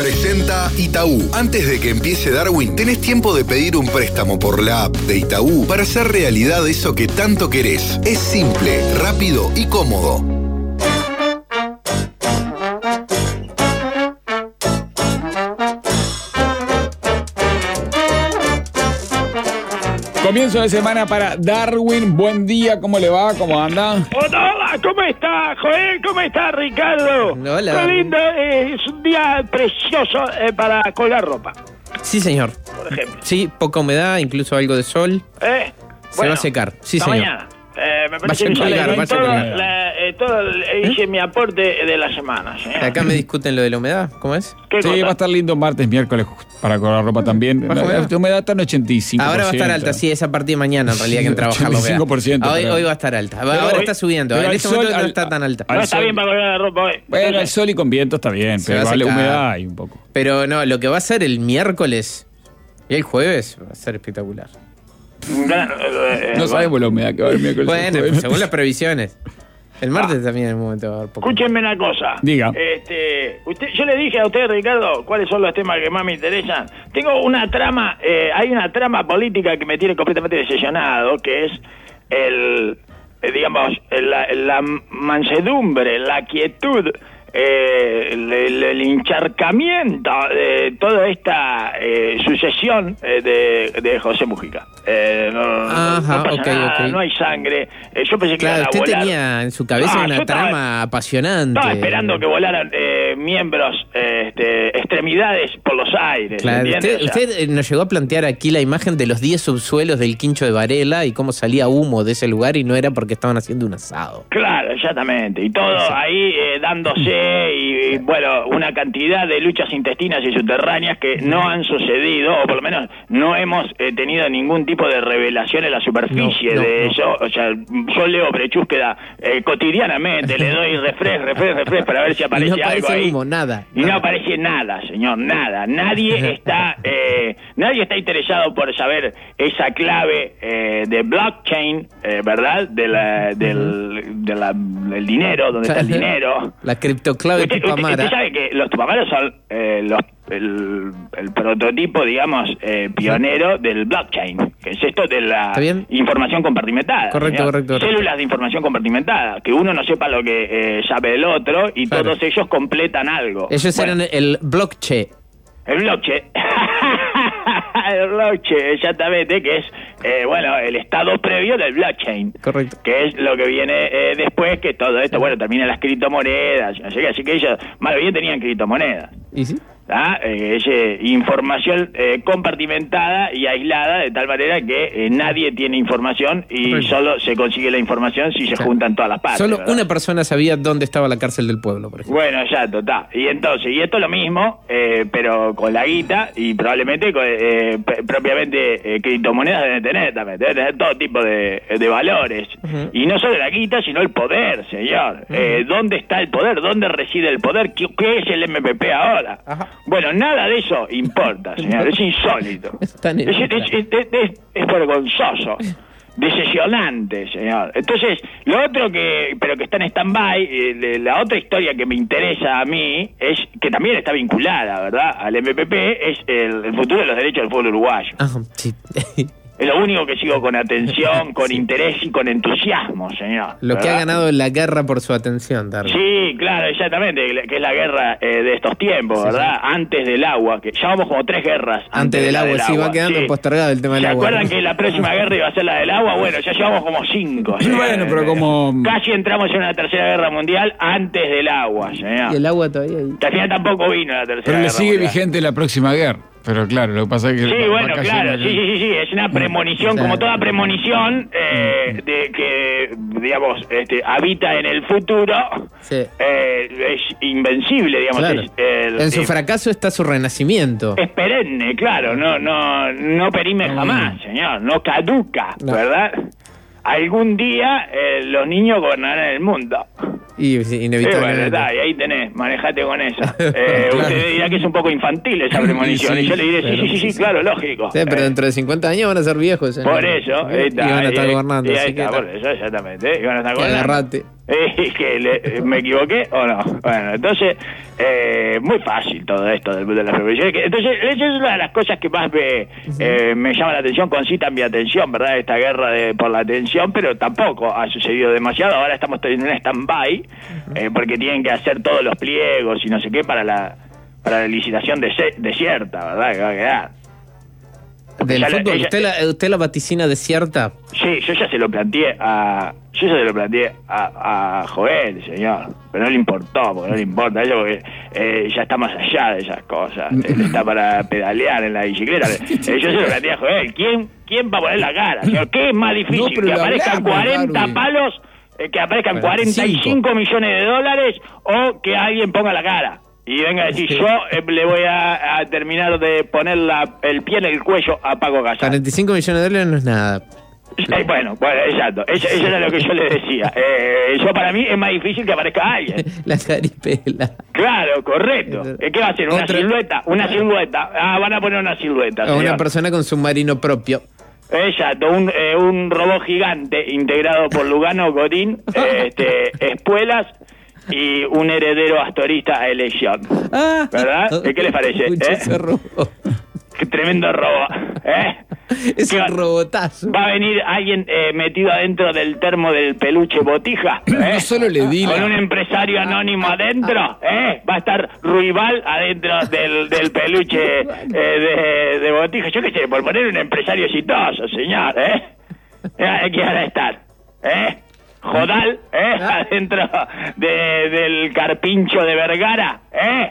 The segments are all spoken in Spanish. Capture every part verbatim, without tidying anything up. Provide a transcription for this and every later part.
Presenta Itaú. Antes de que empiece Darwin, tenés tiempo de pedir un préstamo por la app de Itaú para hacer realidad eso que tanto querés. Es simple, rápido y cómodo. Comienzo de semana para Darwin. Buen día, ¿cómo le va? ¿Cómo anda? Hola, ¿cómo está, Joel? ¿Cómo está, Ricardo? Hola. Qué lindo, eh, es un día precioso eh, para colgar ropa, Sí, señor. por ejemplo. Sí, poca humedad, incluso algo de sol. ¿Eh? Se va a secar. Sí, hasta señor. mañana. Eh, me parece Vaya que a colgar, sale vaya a todo, colgar. la, eh, todo el- hice mi aporte de la semana, señor. Acá me discuten lo de la humedad. ¿Cómo es? ¿Qué Sí, cosa? va a estar lindo martes, miércoles para colgar ropa también. ¿Bajo humedad? La humedad está en ochenta y cinco por ciento. Ahora va a estar alta, sí, es a partir de mañana en realidad que entra a bajar la ochenta y cinco por ciento, humedad. Hoy, pero- hoy va a estar alta. Pero Ahora hoy- está subiendo. pero En al este sol, momento no al- está tan alta. No al está sol. bien para colgar la ropa hoy. Bueno, el Entonces, sol y con viento está bien, Se pero va a vale secar. humedad hay un poco. Pero no, lo que va a ser el miércoles y el jueves va a ser espectacular. claro, eh, No eh, sabemos la humedad que va a haber miércoles. Bueno, jueves. según las previsiones. El martes también en un momento va a haber poco. Escúchenme una cosa. Diga. Este, usted, yo le dije a usted, Ricardo, cuáles son los temas que más me interesan. Tengo una trama, eh, hay una trama política que me tiene completamente decepcionado, que es el, eh, digamos, la, la mansedumbre, la quietud, eh, el, el- el encharcamiento de toda esta eh, sucesión eh, de, de José Mujica. Eh, no, no- Ajá, no pasa ok, nada, ok. no hay sangre. Eh, yo pensé que Claro, iban a usted volar. tenía en su cabeza Ah, una yo estaba- trama apasionante. Estaba esperando que volaran eh, miembros, eh, este, extremidades por los aires. Claro, ¿entiendes? usted, O sea, usted, eh, nos llegó a plantear aquí la imagen de los diez subsuelos del Quincho de Varela y cómo salía humo de ese lugar y no era porque estaban haciendo un asado. Claro, exactamente. Y todo ahí eh, dándose y, y, bueno, una cantidad de luchas intestinas y subterráneas que no han sucedido, o por lo menos no hemos eh, tenido ningún tipo de revelación en la superficie No, no, de no. eso. O sea, yo leo Brechúsqueda eh, cotidianamente, le doy refresh, refresh, refresh para ver si Y aparece no algo aparece ahí. humo, nada. Y no nada. aparece nada, señor, nada. Nadie está, eh, nadie está interesado por saber esa clave eh, de blockchain, eh, ¿verdad? De la, del, de la- del dinero, donde está el dinero. La criptoclave Usted, usted- Tupamara. usted sabe que los Tupamaros son eh, los, el, el prototipo, digamos, eh, pionero del blockchain, que es esto de la ¿Está bien? información compartimentada. Correcto, señor. correcto, correcto. Células de información compartimentada, que uno no sepa lo que eh, sabe del otro y Claro. todos ellos completan algo. Ellos Bueno, eran el blockchain. el blockchain. El blockchain, exactamente, que es, eh, bueno, el estado previo del blockchain. Correcto. Que es lo que viene eh, después, que todo esto, bueno, termina las criptomonedas, así que, así que ellos, más bien tenían criptomonedas. ¿Y sí? ¿Ah? Eh, es, eh, información eh, compartimentada y aislada de tal manera que eh, nadie tiene información y Correcto. solo se consigue la información si se O sea, juntan todas las partes. Solo ¿verdad? una persona sabía dónde estaba la cárcel del pueblo, por ejemplo. Bueno, ya, total. Y entonces, y esto es lo mismo, eh, pero con la guita y probablemente con, eh, p- propiamente eh, criptomonedas deben tener también, deben tener todo tipo de, de valores. Ujú. Y no solo la guita, sino el poder, señor. Eh, ¿Dónde está el poder? ¿Dónde reside el poder? ¿Qué, qué es el M P P ahora? Ajá. Bueno, nada de eso importa, señor. Es insólito. Está en el- Es, es, es, es- es- es vergonzoso. Decepcionante, señor. Entonces, lo otro que, pero que está en stand-by, eh, de- la otra historia que me interesa a mí, es que también está vinculada, ¿verdad?, al M P P, es el, el futuro de los derechos del pueblo uruguayo. Ajá, sí. Es lo único que sigo con atención, con interés y con entusiasmo, señor. Lo que ha ¿verdad? ganado la guerra por su atención, Darwin. Sí, claro, exactamente, que es la guerra eh, de estos tiempos, Sí, ¿verdad? Antes del agua, que llevamos como tres guerras. Antes del de la agua, sí, va quedando postergado el tema del ¿Se agua. acuerdan que la próxima guerra iba a ser la del agua? Bueno, ya llevamos como cinco. señor. Bueno, pero como- Casi entramos en una tercera guerra mundial antes del agua, señor. Y el agua todavía ahí. Que al final tampoco vino la tercera Pero le guerra sigue mundial. vigente la próxima guerra. Pero claro, lo que pasa es que... Sí, va- bueno, va cayendo claro, acá. sí, sí, sí, sí, es una premonición, Claro. como toda premonición eh, de que, digamos, este, habita en el futuro, Sí. eh, es invencible, digamos. Claro. Es, el- En su eh, fracaso está su renacimiento. es perenne, claro, no, no, no perime jamás, señor, no caduca, No. ¿verdad? Algún día eh, los niños gobernarán el mundo. Y sí, Sí, bueno, inevitablemente. está, y ahí tenés, manejate con esa. Eh, Claro. Usted dirá que es un poco infantil esa premonición, Sí, y yo le diré, sí, pero- sí, sí, sí, claro, lógico. Sí, pero Eh, dentro de cincuenta años van a ser viejos. ¿eh? Por eso, ahí Y está, van a estar y- gobernando. y ahí así que está, está. por eso, exactamente. Y van a estar Y gobernando. agarrate. Eh, que le, ¿Me equivoqué o no? Bueno, entonces, eh, muy fácil todo esto del mundo de las profesiones. Entonces, eso es una de las cosas que más me, eh, me llama la atención, concita mi atención, ¿verdad? Esta guerra de, por la atención, pero tampoco ha sucedido demasiado. Ahora estamos en un stand-by, eh, porque tienen que hacer todos los pliegos y no sé qué para la, para la licitación de desierta, ¿verdad? Que va a quedar. Del Ya fútbol, ella- ¿usted, la, ¿usted la vaticina desierta? Sí, yo ya se lo planteé a... Yo ya se lo planteé a, a Joel, señor. Pero no le importó, porque no le importa a ella, porque eh, ya está más allá de esas cosas. Él está para pedalear en la bicicleta. Eh, yo se lo planteé a Joel. ¿Quién, quién va a poner la cara, señor? ¿Qué es más difícil? No, pero ¿Que lo aparezcan hablamos, cuarenta Darwin. palos, eh, que aparezcan cuarenta y cinco cuarenta y cinco millones de dólares, o que alguien ponga la cara? Y venga a decir, yo eh, le voy a, a terminar de poner la, el pie en el cuello a Paco Casal. cuarenta y cinco millones de dólares no es nada. Eh, bueno, bueno, exacto. Eso, eso era lo que yo le decía. Eh, yo para mí es más difícil que aparezca alguien. La caripela. Claro, correcto. Eh, ¿Qué va a hacer? ¿Una Otra- silueta? Una silueta. Ah, van a poner una silueta. O una señor. persona con submarino propio. Exacto, un, eh, un robot gigante integrado por Lugano, Godín, eh, este, Espuelas y un heredero astorista a elección. Ah, ¿Verdad? ¿Qué le parece? Escucha ¿Eh? ese robo. Qué tremendo robo. ¿Eh? Es ¿Qué va- un robotazo. Va a venir alguien eh, metido adentro del termo del peluche Botija. ¿eh? No solo le di Con la- un empresario anónimo adentro. ¿eh? Va a estar Ruibal adentro del, del peluche eh, de, de Botija. Yo qué sé, por poner un empresario exitoso, señor. ¿eh? Eh, ¿Qué van a estar? ¿Eh? Jodal, ¿eh? Adentro de, del carpincho de Vergara. ¿eh?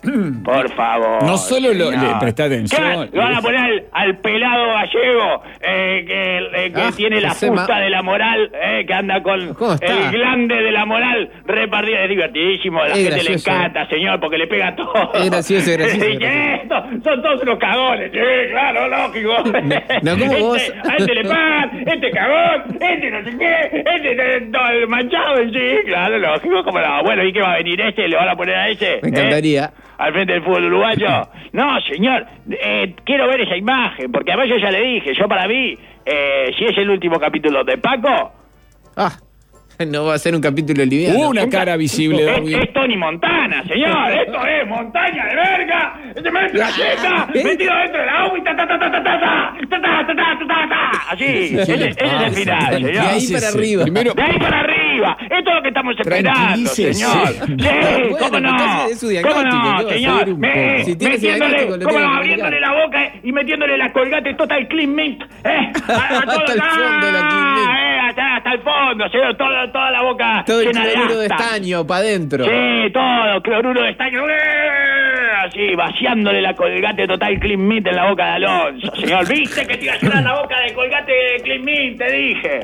Por favor. No solo lo- señor. le presta atención. ¿Qué? Lo van a poner al, al pelado gallego eh, que, eh, que Ah, tiene la José fusta Ma- de la moral, eh, que anda con ¿Cómo está? el glande de la moral repartido. Es divertidísimo, a la Es gente gracioso. le encanta, señor, porque le pega todo. Es gracioso, es gracioso, es ¿Qué? gracioso. Esto, son todos unos cagones, sí, claro, lógico. no, como este, vos. A este le pagan, este cagón, este no sé qué, este eh, todo el manchado, sí, claro, lógico, como no. Bueno, ¿y qué va a venir este? ¿Le van a poner a ese? Me ¿Eh? encantaría. Al frente del fútbol uruguayo. No, señor, eh, quiero ver esa imagen, porque además yo ya le dije, yo para mí, eh, si es el último capítulo de Paco, Ah, no va a ser un capítulo liviano. Una cara visible, es, Darwin. es Tony Montana, señor, esto es montaña de verga, se mete la yeta, metido dentro del agua y ta ta ta ta ta ta ta ta ta ta ta ta ta ta así, ese, ese es el final, De señor. ahí para arriba. Primero, De ahí para arriba, esto es lo que estamos esperando, Tranquilícese. señor. Sí, Bueno, cómo no, entonces es su cómo diagnóstico, ¿qué va no, a señor. hacer un Me- poco? Si tiene ese metiéndole, diagnóstico, lo cómo tiene no, que abriéndole comunicar. la boca y metiéndole la colgate Total Clean Mint, eh, a, a todo- Hasta el fondo de la Clean Mint. Ah, eh, hasta, hasta el fondo, señor, toda, toda la boca Todo el llena de cloruro de afta. estaño para adentro. Sí, todo, cloruro de estaño. ¡eh! Así, vaciándole la colgate Total Clean Mint en la boca de Alonso, señor. ¿Viste que te iba a llenar la boca de colgate Clean Mint? Te dije.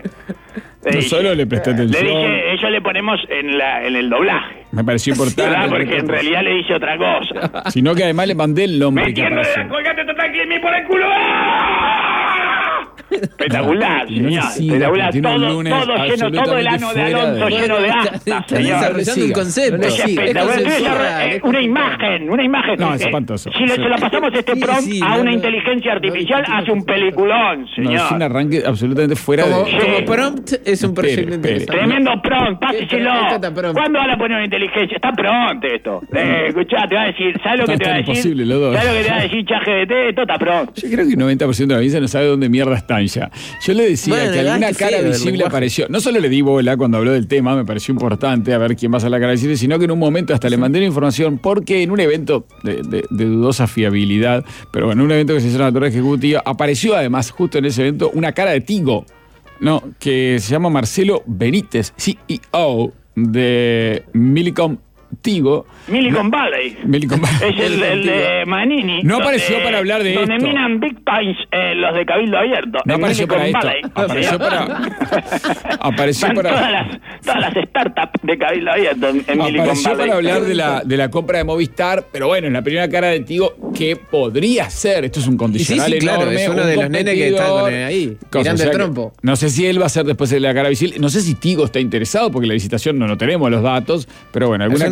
Te no dije. solo le presté Le atención. dije, eso le ponemos en, la, en el doblaje. Me pareció ¿Verdad? importante. Porque en realidad le dice otra cosa. Sino que además le mandé el nombre que Metiéndole apareció. la colgate Total Clean Mint por el culo. ¡Ah! Espectacular, Y no señor. se siga, Espectacular. porque tiene un Todo, lunes todo lleno, todo el ano de absolutamente Alonso fuera de- lleno de Bueno, afta, está- está señor. desarrollando un concepto. No le Es siga. espectacular. Es Estoy consensual, desarrollando- es una imagen, una imagen. No, es Eh, espantoso. Si le, se la pasamos este Sí, prompt sí, a no, una no, inteligencia no artificial, discutimos hace un eso. peliculón, No, señor. es un arranque absolutamente fuera Como, de... Sí. como prompt es un Espere, proyecto espere. interesante. Tremendo prompt, páseselo. Esto está pronto. ¿Cuándo van a poner una inteligencia? Está pronto esto. Eh, escuchá, te va a decir, ¿sabes lo que Está te va a tan decir? imposible, los dos. ¿Sabes lo que te va a decir ChatGPT? Esto está pronto. Yo creo que el noventa por ciento de la audiencia no sabe dónde mierda están ya. Yo le decía Bueno, que el alguna gas que cara feo, el visible lenguaje. apareció. No solo le di bola cuando habló del tema, me pareció importante a ver quién va a ser la cara visible, sino que en un momento hasta le mandé la información porque en un evento de, de- de dudosa fiabilidad, pero bueno, en un evento que se hizo en la Torre Ejecutiva, apareció además justo en ese evento una cara de Tigo, ¿no? Que se llama Marcelo Benítez, C E O de Millicom Tigo. Silicon Valley. Millicom Es el, el de Manini. No donde- apareció para hablar de donde esto. minan bitcoins eh, los de Cabildo Abierto. No en apareció para Silicon esto. Valley. Apareció para. Apareció Van para. todas las, todas las startups de Cabildo Abierto en, en Silicon Apareció Valley. para hablar de la, de la compra de Movistar, pero bueno, en la primera cara de Tigo, que podría ser, esto es un condicional Y sí, sí, claro, enorme. es uno un de los nenes que está con competidor, ahí, cosa, tirando o sea el que trompo. No sé si él va a ser después de la cara visible, no sé si Tigo está interesado, porque la licitación no, no tenemos los datos, pero bueno, alguna Es una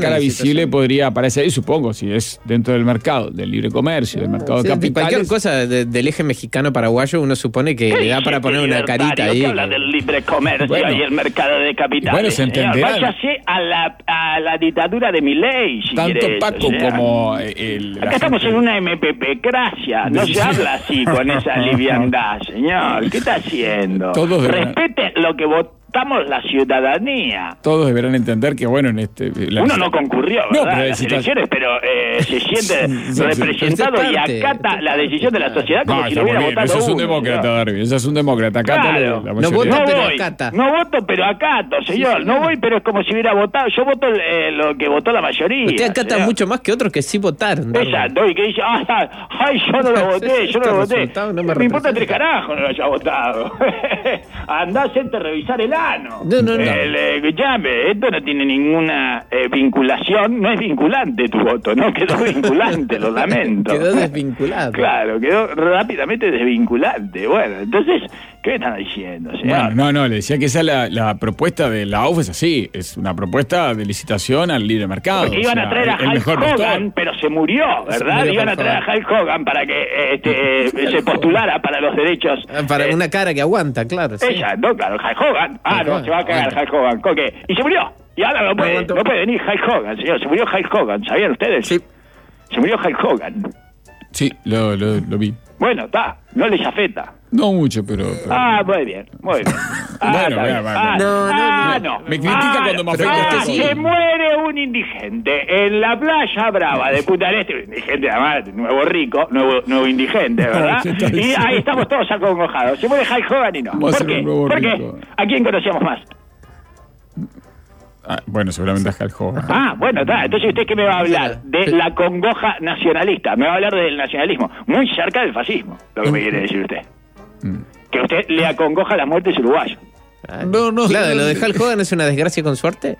cara licitación. visible podría aparecer ahí, supongo, si es dentro del mercado, del libre comercio, del mercado Sí, de capitales. cualquier cosa de- del eje mexicano-paraguayo uno supone que le da para poner una carita ahí. Que habla del libre comercio Bueno. y el mercado de capitales. Bueno, se señor. entenderán. Váyase a la, a la dictadura de Milei, si Tanto quiere eso, Paco o sea. como eh, el. la Acá estamos gente- en una M P P-cracia, no se habla así con esa liviandad, señor. ¿Qué está haciendo? Todos deberán- Respete lo que votamos la ciudadanía. Todos deberán entender que, bueno, en este. la- Uno no concurrió, No, ¿verdad? pero a las si está- elecciones, pero eh, se siente Sí, sí. representado Usted y parte, acata usted la decisión de la sociedad como No, si está lo hubiera muy bien. votado Eso es un uno, demócrata, señor. Darby. Eso es un demócrata. Acá Claro. la No mayoría. vota, No pero voy, acata. no voto, pero acato, señor. No voy, pero es como si hubiera votado. Yo voto eh, lo que votó la mayoría. Usted acata señor. mucho más que otros que sí votaron. Darwin. Exacto, y que dice, ay, ay, yo no lo voté, yo no Este lo voté. resultado no me me importa representa. tres carajos no lo haya votado. Andá a hacerte revisar el ano. No, no, no. El, eh, escuchame, esto no tiene ninguna eh, vinculación, no es vinculante tu voto, no quedó vinculante, lo lamento. Quedó desvinculado. Claro, quedó rápidamente desvinculante. Bueno, entonces, ¿qué me están diciendo, señor? Bueno, no, no, le decía que esa la, la propuesta de la A U F es así, es una propuesta de licitación al libre mercado. Porque iban o sea, a traer a el- el Hulk mejor Hogan, postor. pero se murió, ¿verdad? murió Iban a Hulk traer a Hulk Hogan para que eh, este, eh, se postulara para los derechos. Ah, Para eh, una cara que aguanta, claro. sí. Ella, no, claro, Hulk Hogan. Ah, Hulk no, Hogan, se va a cagar aguanta. Hulk Hogan. ¿Con qué? Y se murió. Y ahora no puede, aguantó. no puede venir Hulk Hogan, señor. Se murió Hulk Hogan, ¿sabían ustedes? Sí. Se murió Hulk Hogan. Sí, lo, lo, lo vi. Bueno, está, no les afecta. No mucho, pero. pero- Ah, muy bien, muy bien. Ah, Bueno, está vea, bien. vea, Ah, no, no, ah, no. no. Me critica Ah, cuando me no. afecta Ah, este se cosa. muere un indigente en la playa brava de Punta del Este. Un indigente, además, nuevo rico, nuevo, nuevo indigente, ¿verdad? ¿qué está Y diciendo? ahí estamos todos acongojados. Se muere Hulk Hogan y no. Vamos a ¿Por hacer qué? un nuevo ¿Por qué? rico. ¿A quién conocíamos más? Ah, bueno, seguramente es Hulk Hogan. Ah, bueno, está. Entonces, ¿usted qué me va a hablar? De la congoja nacionalista. Me va a hablar del nacionalismo. Muy cerca del fascismo, lo que me quiere decir usted. Mm. Que usted le acongoja las muertes uruguayos. Ah, No, no, Claro, no, lo de no. Hulk Hogan es una desgracia con suerte.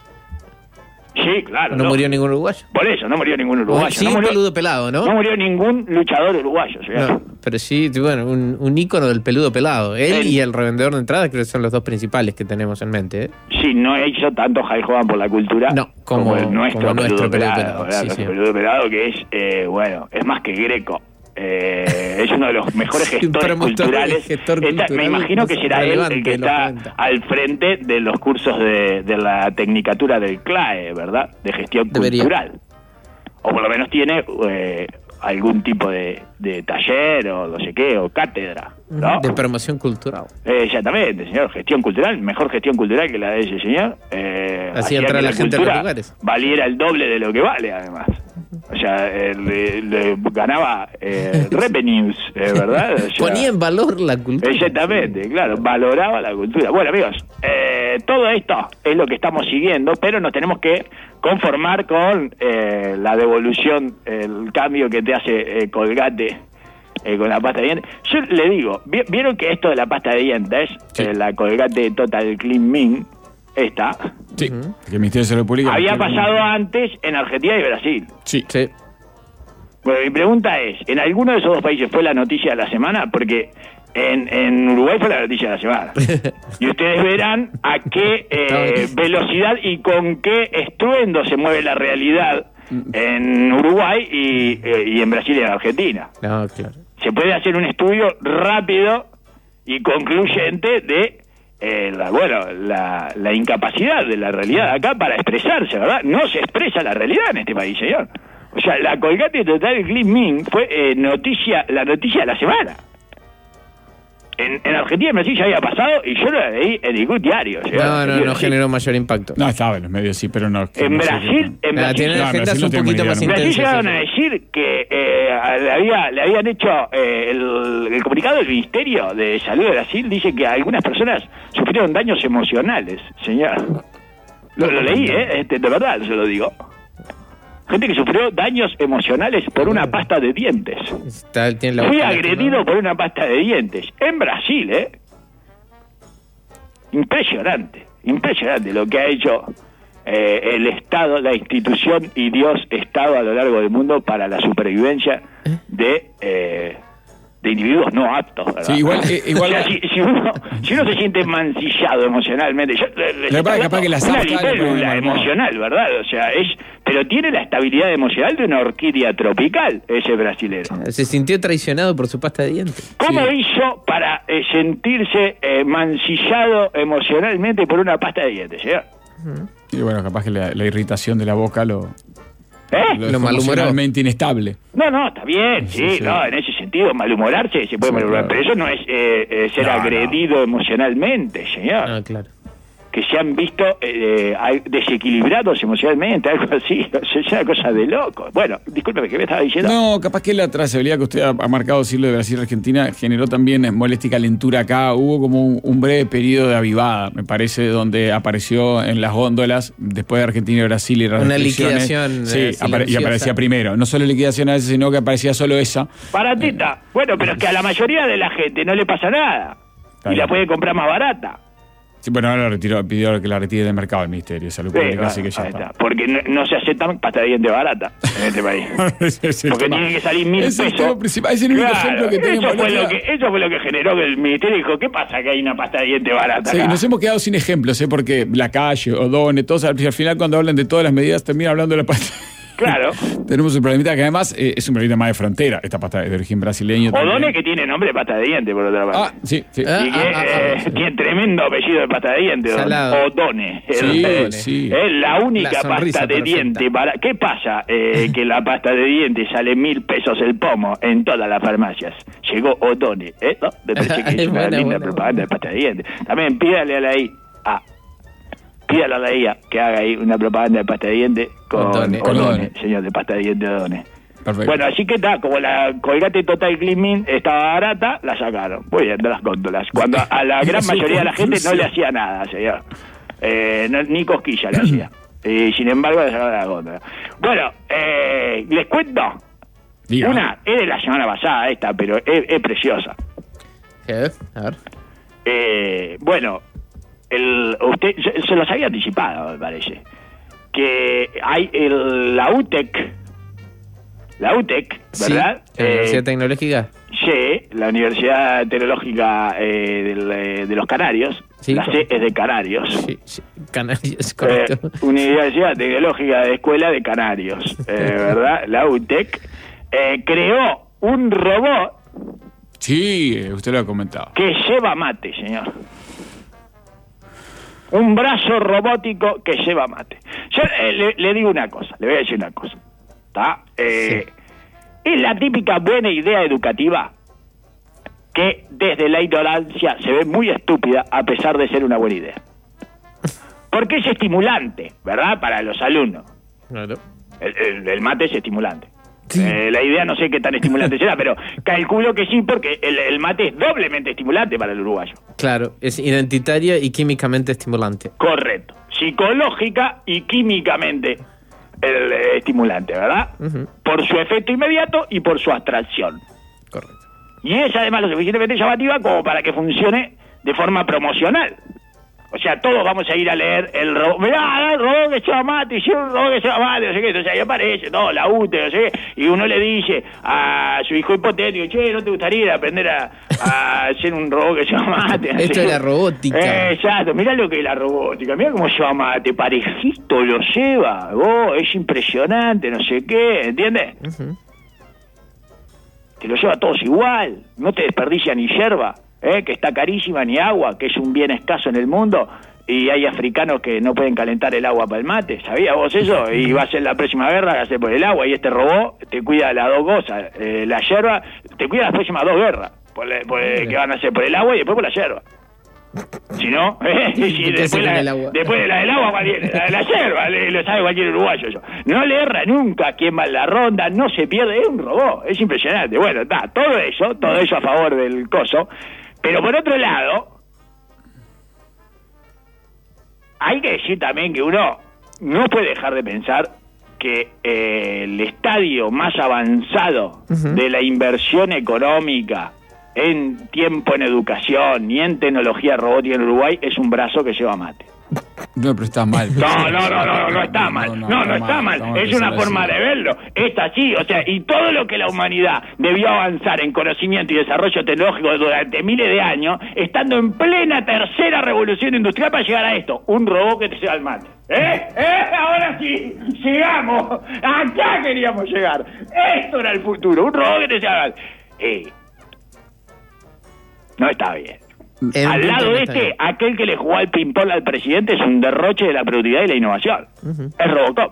Sí, claro. No murió ningún uruguayo. Por eso, no murió ningún uruguayo. Sí, no, un murió, peludo pelado, ¿no? no murió ningún luchador uruguayo. señor. No, pero sí, bueno, un, un ícono del peludo pelado. Él Él. y el revendedor de entradas creo que son los dos principales que tenemos en mente. ¿eh? Sí, no hizo tanto Hulk Hogan por la cultura No, como- el nuestro, como nuestro peludo peludo pelado. pelado, ¿verdad? sí, Nuestro sí. peludo pelado que es, eh, bueno, es más que greco. Eh, es uno de los mejores Sí, un gestores promotor, culturales. gestor Esta- me cultural imagino que será él el relevante que de los está noventa. al frente de los cursos de, de la tecnicatura del C L A E, ¿verdad? De gestión Debería. cultural. O por lo menos tiene eh, algún tipo de, de taller o no sé qué, o cátedra, ¿no? De promoción cultural. Eh, exactamente, señor. Gestión cultural, mejor gestión cultural que la de ese señor. Eh, Así hacía entra que la gente a los cultura lugares. valiera el doble de lo que vale, además. O sea, eh, le, le ganaba eh, revenues, eh, ¿verdad? O sea, Ponía en valor la cultura. Exactamente, claro, valoraba la cultura. Bueno, amigos, eh, todo esto es lo que estamos siguiendo, pero nos tenemos que conformar con eh, la devolución, el cambio que te hace eh, Colgate eh, con la pasta de dientes. Yo le digo, ¿vi- ¿vieron que esto de la pasta de dientes, Sí. eh, la Colgate Total Clean Min, esta, Sí, que el Ministerio de Salud Pública. había pasado antes en Argentina y Brasil? Sí. Sí. Bueno, mi pregunta es, ¿en alguno de esos dos países fue la noticia de la semana? Porque en, en Uruguay fue la noticia de la semana. Y ustedes verán a qué eh, velocidad y con qué estruendo se mueve la realidad en Uruguay y, eh, y en Brasil y en Argentina. No, claro. Se puede hacer un estudio rápido y concluyente de eh, la, bueno, la, la incapacidad de la realidad acá para expresarse, ¿verdad? No se expresa la realidad en este país, señor. O sea, la Colgate Total Clean Min fue eh, noticia, la noticia de la semana. En, en Argentina y en Brasil ya había pasado y yo lo leí en ningún diario. señor. No, no, no Sí. generó mayor impacto. No, estaba en los medios, sí, pero no. que En no sé Brasil, qué- en Ah, Brasil, tiene No, en agendas Brasil no un tengo poquito idea, más no. en Brasil intensas. llegaron a decir que eh, le, había, le habían hecho eh, el, el comunicado del Ministerio de Salud de Brasil dice que algunas personas sufrieron daños emocionales, señor. Lo, lo leí, ¿eh? Este, de verdad, se lo digo. Gente que sufrió daños emocionales por una pasta de dientes. Está, tiene la Fui boca agredido lastimada. por una pasta de dientes. En Brasil, ¿eh? Impresionante, impresionante lo que ha hecho eh, el Estado, la institución y Dios Estado a lo largo del mundo para la supervivencia de, eh, de individuos no aptos, ¿verdad? Sí, igual, eh, igual o sea, si, si, uno, si uno se siente mancillado emocionalmente, yo, les La estoy verdad, capaz que la una zafta le pone libélula mal humor. emocional, ¿verdad? O sea, es, pero tiene la estabilidad emocional de una orquídea tropical, ese brasilero. Se sintió traicionado por su pasta de dientes. ¿Cómo Sí. hizo para eh, sentirse eh, mancillado emocionalmente por una pasta de dientes, señor? Y bueno, capaz que la, la irritación de la boca lo, ¿Eh? lo Lo dejó malhumoró. emocionalmente inestable. No, no, está bien, sí, Sí, sí. no, en ese sentido, malhumorarse se puede Sí, malhumorar, claro. pero eso no es eh, eh, ser No, agredido emocionalmente, señor. Ah, claro. Que se han visto eh, eh, desequilibrados emocionalmente, algo así, o sea, es una cosa de loco. Bueno, discúlpeme, ¿qué me estaba diciendo? No, capaz que la trazabilidad que usted ha, ha marcado, decirlo de Brasil y Argentina, generó también molestia y calentura acá. Hubo como un, un breve periodo de avivada, me parece, donde apareció en las góndolas, después de Argentina y Brasil y las Una restricciones. liquidación, Sí, eh, apare- y silenciosa. aparecía primero. No solo liquidación a veces, sino que aparecía solo esa. Baratita. Bueno, pero es que a la mayoría de la gente no le pasa nada. Está Y la bien. puede comprar más barata. Sí, bueno, ahora retiró, pidió que la retire del mercado el Ministerio de Salud Sí, Pública, bueno, así que ya ahí está. está. Porque no, no se aceptan pasta de diente barata en este país. Ese es el Porque tema. tiene que salir mil Ese es el pesos. tema principal, es el único Claro, ejemplo que tenemos. eso fue, ¿no? lo que, eso fue lo que generó que el ministerio dijo, ¿qué pasa que hay una pasta de diente barata Sí, acá? nos hemos quedado sin ejemplos, ¿eh? Porque la calle, Odone, todos al al final cuando hablan de todas las medidas terminan hablando de la pasta. Claro. Tenemos un problemita que además eh, es un problemita más de frontera, esta pasta de origen brasileño. Odone, también. que tiene nombre de pasta de diente, por otra parte. Ah, sí, sí. Ah, y que ah, ah, eh, ah. tiene tremendo apellido de pasta de diente. Salado. Odone. Sí, Eh, sí. Es la única La sonrisa pasta de perfecta. diente. Para... ¿Qué pasa? Eh, que la pasta de diente sale mil pesos el pomo en todas las farmacias. Llegó Odone. ¿Eh? ¿No? Me parece que es una Buena, linda buena, propaganda de pasta de diente. También pídale a la I A. Pídale a la I A que haga ahí una propaganda de pasta de diente con Odone. Odone, Odone. señor de pasta de diente Odone. Perfecto. Bueno, así que está, como la Colgate Total Cleaning estaba barata, la sacaron. Muy bien, de las góndolas. Cuando a la gran Su mayoría de la gente no conclusión. le hacía nada, señor. Eh, no- ni cosquilla le hacía. Y sin embargo, la sacaron de la góndola. Bueno, eh, les cuento. Diga. Una, es de la semana pasada esta, pero es, es preciosa. ¿Qué? A ver. Eh, bueno, el, usted se, se los había anticipado, me parece. Que hay el, la U T E C, la U T E C, ¿verdad? Sí, la Universidad Eh, Tecnológica. Sí, la Universidad Tecnológica eh, del, eh, de los Canarios. Sí, la C correcto. es de Canarios. Sí, sí. Canarias, Eh, correcto. Universidad Tecnológica de Escuela de Canarios, eh, ¿verdad? La U T E C eh, creó un robot Sí, eh, usted lo ha comentado. que lleva mate, señor. Un brazo robótico que lleva mate. Yo eh, le, le digo una cosa, le voy a decir una cosa. ¿Está? Eh, Es la típica buena idea educativa que desde la ignorancia se ve muy estúpida a pesar de ser una buena idea. Porque es estimulante, ¿verdad? Para los alumnos. Claro. El, el- el mate es estimulante. Eh, la idea no sé qué tan estimulante será, pero calculo que sí, porque el, el mate es doblemente estimulante para el uruguayo. Claro, es identitario y químicamente estimulante. Correcto. Psicológica y químicamente el, eh, estimulante, ¿verdad? Ujú. Por su efecto inmediato y por su abstracción. Correcto. Y es además lo suficientemente llamativa como para que funcione de forma promocional. O sea, todos vamos a ir a leer el robot. Mirá, el robot que lleva mate, y un robot que lleva mate, no sé qué. Entonces ahí aparece, no, la U T E, no sé qué. Y uno le dice a su hijo hipotético, che, ¿no te gustaría ir a aprender a, a hacer un robot que lleva mate? No Esto sé es qué. la robótica. Eh, exacto, mirá lo que es la robótica, mirá cómo lleva mate, parejito lo lleva, oh, es impresionante, no sé qué, ¿entiendes? Ujú. Te lo lleva todos igual, no te desperdicia ni yerba, ¿eh? Que está carísima, ni agua, que es un bien escaso en el mundo, y hay africanos que no pueden calentar el agua para el mate, ¿sabías vos eso? Y va a ser la próxima guerra, va a ser por el agua, y este robot te cuida las dos cosas, eh, la yerba, te cuida las próximas dos guerras, por la- por el- que van a ser por el agua y después por la yerba. Si no, ¿eh? Si ¿Qué hace después, con la, el agua? después de la del agua, ¿cuál viene? La de la yerba, le- lo sabe cualquier uruguayo eso. No le erra nunca quien va en la ronda, no se pierde, es un robot, es impresionante. Bueno, está, todo eso, todo eso a favor del coso. Pero por otro lado, hay que decir también que uno no puede dejar de pensar que eh, el estadio más avanzado Ujú. de la inversión económica en tiempo en educación y en tecnología robótica en Uruguay es un brazo que lleva mate. No, pero está mal. No, no, no, no, no está mal. No, no, no está mal. Es una forma de verlo. Es así, o sea, y todo lo que la humanidad debió avanzar en conocimiento y desarrollo tecnológico durante miles de años, estando en plena tercera revolución industrial para llegar a esto. Un robot que te lleva al mate. ¿Eh? ¿Eh? Ahora sí, llegamos. Acá queríamos llegar. Esto era el futuro. Un robot que te lleva al mate. Eh, no está bien. En Al un lado punto de no está este, bien. aquel que le jugó al ping-pong al presidente es un derroche de la productividad y la innovación. Ujú. Es Robocop.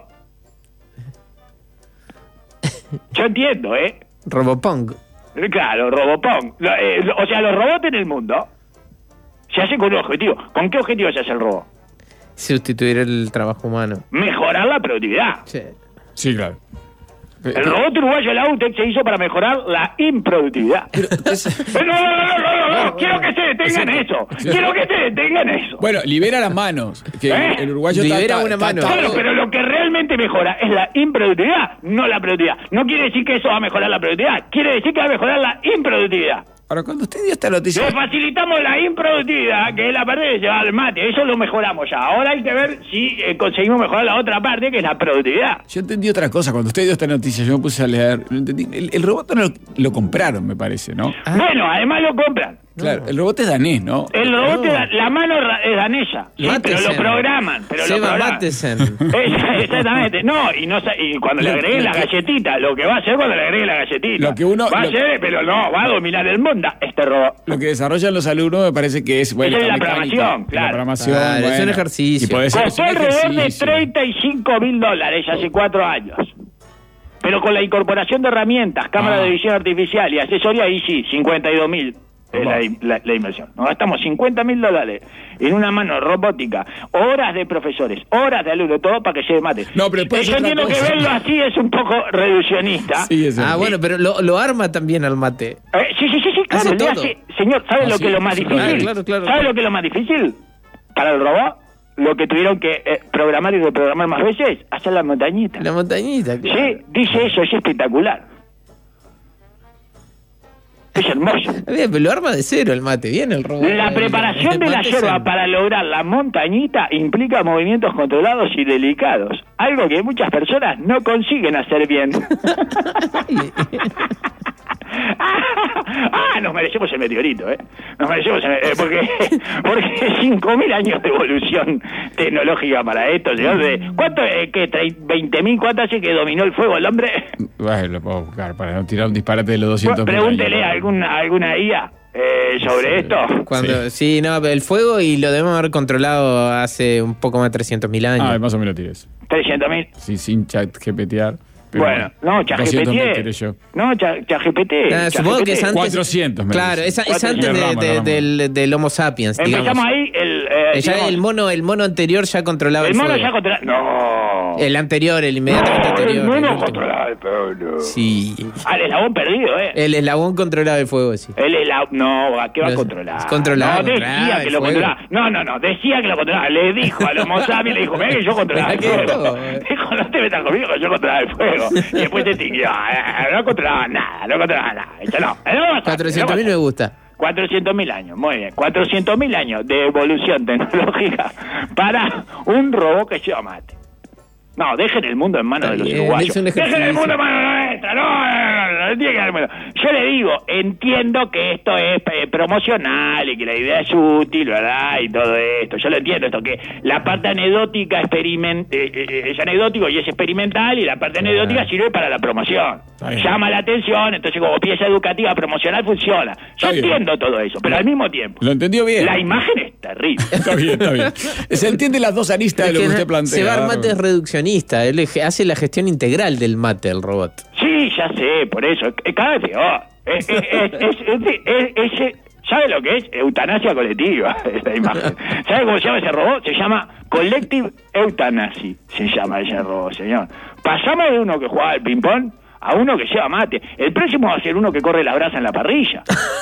Yo entiendo, ¿eh? Robopong. Claro, Robopong. Lo- eh, lo- o sea, los robots en el mundo se hacen con un objetivo. ¿Con qué objetivo se hace el robot? Sustituir el trabajo humano. Mejorar la productividad. Sí. Sí, claro. El robot uruguayo de la U T E C se hizo para mejorar la improductividad. Pero, no, no, no, no, no, no, quiero que se detengan eso. Quiero que se detengan eso. Bueno, libera las manos. Que ¿Eh? el uruguayo Libera está, una está mano. atado. Claro, pero lo que realmente mejora es la improductividad, no la productividad. No quiere decir que eso va a mejorar la productividad, quiere decir que va a mejorar la improductividad. Ahora, cuando usted dio esta noticia... Le facilitamos la improductividad, que es la parte de llevar al mate. Eso lo mejoramos ya. Ahora hay que ver si eh, conseguimos mejorar la otra parte, que es la productividad. Yo entendí otra cosa. Cuando usted dio esta noticia, yo me puse a leer. No entendí. El, el robot no lo, lo compraron, me parece, ¿no? Ah. Bueno, además lo compran. Claro, el robot es danés, ¿no? El robot, No. es da- la mano ra- es danesa. Sí, pero Matesen. lo programan. Pero lo Seba programan. Matesen. Esa- Exactamente. No, y, no, sa- y cuando le Lo- agreguen lo la que- galletita, lo que va a hacer cuando le agreguen la galletita. Lo que uno- Va a lo- hacer, pero no, va a dominar el mundo este robot. Lo que desarrollan los alumnos me parece que es... Bueno, Esa es la mecánica, programación, claro. La programación, Claro, es un bueno. ejercicio. Y puede ser, es Costó un alrededor de ejercicio. treinta y cinco mil dólares hace cuatro años. Pero con la incorporación de herramientas, cámara Ah. de visión artificial y asesoría, ahí sí, cincuenta y dos mil es la, la- la inversión. Nos gastamos cincuenta mil dólares en una mano robótica, horas de profesores, horas de alumnos, todo para que lleve mate. No, pero después Eh, Yo otra entiendo que cosa. verlo así es un poco reduccionista. Sí, es Ah, el- bueno, pero lo, lo arma también al mate. Eh, sí, sí, sí, sí, claro, Hace le todo. hace- señor, ¿sabe Ah, lo sí, que es lo más sí, difícil? claro, claro, claro. ¿Sabe lo que es lo más difícil? Para el robot, lo que tuvieron que eh, programar y reprogramar más veces, hacer la montañita. La montañita. claro. Sí, dice eso, es espectacular. Es hermoso. Bien, pero lo arma de cero el mate. Bien el robot. La preparación El de la mate yerba es- para lograr la montañita implica movimientos controlados y delicados, algo que muchas personas no consiguen hacer bien. Ah, nos merecemos el meteorito, ¿eh? Nos merecemos el eh, porque porque cinco mil años de evolución tecnológica para esto, señor. De, ¿Cuánto, eh, qué, veinte mil? ¿Cuánto hace que dominó el fuego el hombre? Bueno, lo puedo buscar para no tirar un disparate de los doscientos mil Pregúntele a años. alguna, alguna I A eh, sobre esto. Cuando, sí. no, el fuego y lo debemos haber controlado hace un poco más de trescientos mil años. Ah, más o menos tires. trescientos mil. Sí, sin chat GPTear. pero Bueno, no, doscientos mil tiré ChatGPT. yo. No, Cha- ChatGPT. Ah, supongo que es antes. cuatrocientos, me Claro, dice. es, es cuatrocientos. antes de- Rama, de- Rama. del, del Homo sapiens, Empezamos digamos. ahí, el, eh, Eh, ya digamos, el mono, el mono anterior ya controlaba el, el mono fuego. ya controla. No. El anterior, el inmediatamente no, anterior. el mono el último. controlaba el fuego. Sí. Ah, el eslabón perdido, ¿eh? El eslabón controlaba el fuego, sí. El eslabón. No, ¿a qué va a Es- controlar? es controlado, No, decía controlaba que el lo fuego. controlaba. No, no, no, decía que lo controlaba. Le dijo a los Homo sapiens, le dijo, mira que yo controlaba el Mirá que fuego. todo, eh. Dijo, no te metas conmigo que yo controlaba el fuego. Y después te extinguió. Eh, No controlaba nada, no controlaba nada. Eso no. Eh, no cuatrocientos mil me gusta. cuatrocientos mil años, muy bien. cuatrocientos mil años de evolución tecnológica para un robot que lleva mate. No, dejen el mundo en manos de los Está bien, uruguayos. es un Dejen el ejercicio. mundo en manos nuestras. No, no, no, no, no tiene que haber mundo. Yo le digo, entiendo que esto es eh, promocional y que la idea es útil, ¿verdad? Y todo esto. Yo lo entiendo, esto que la parte anecdótica experiment, eh, eh, es anecdótico y es experimental y la parte anecdótica sirve para la promoción. Está bien. Llama la atención, entonces como pieza educativa promocional funciona. Yo Está bien. entiendo todo eso, pero al mismo tiempo, Lo entendió bien. la imagen es terrible. Está bien, está bien. Se entiende las dos aristas de lo que usted plantea. Sebar Mate es reduccionista. Él eje- hace la gestión integral del mate, el robot. Sí, ya sé, por eso. eh, Cada vez peor. Es, es, es, es, es- es- es- ¿sabe lo que es? Eutanasia colectiva, esa imagen. ¿Sabe cómo se llama ese robot? Se llama Collective Euthanasia, se llama ese robot, señor. Pasamos de uno que juega al ping-pong a uno que lleva mate. El próximo va a ser uno que corre la brasa en la parrilla.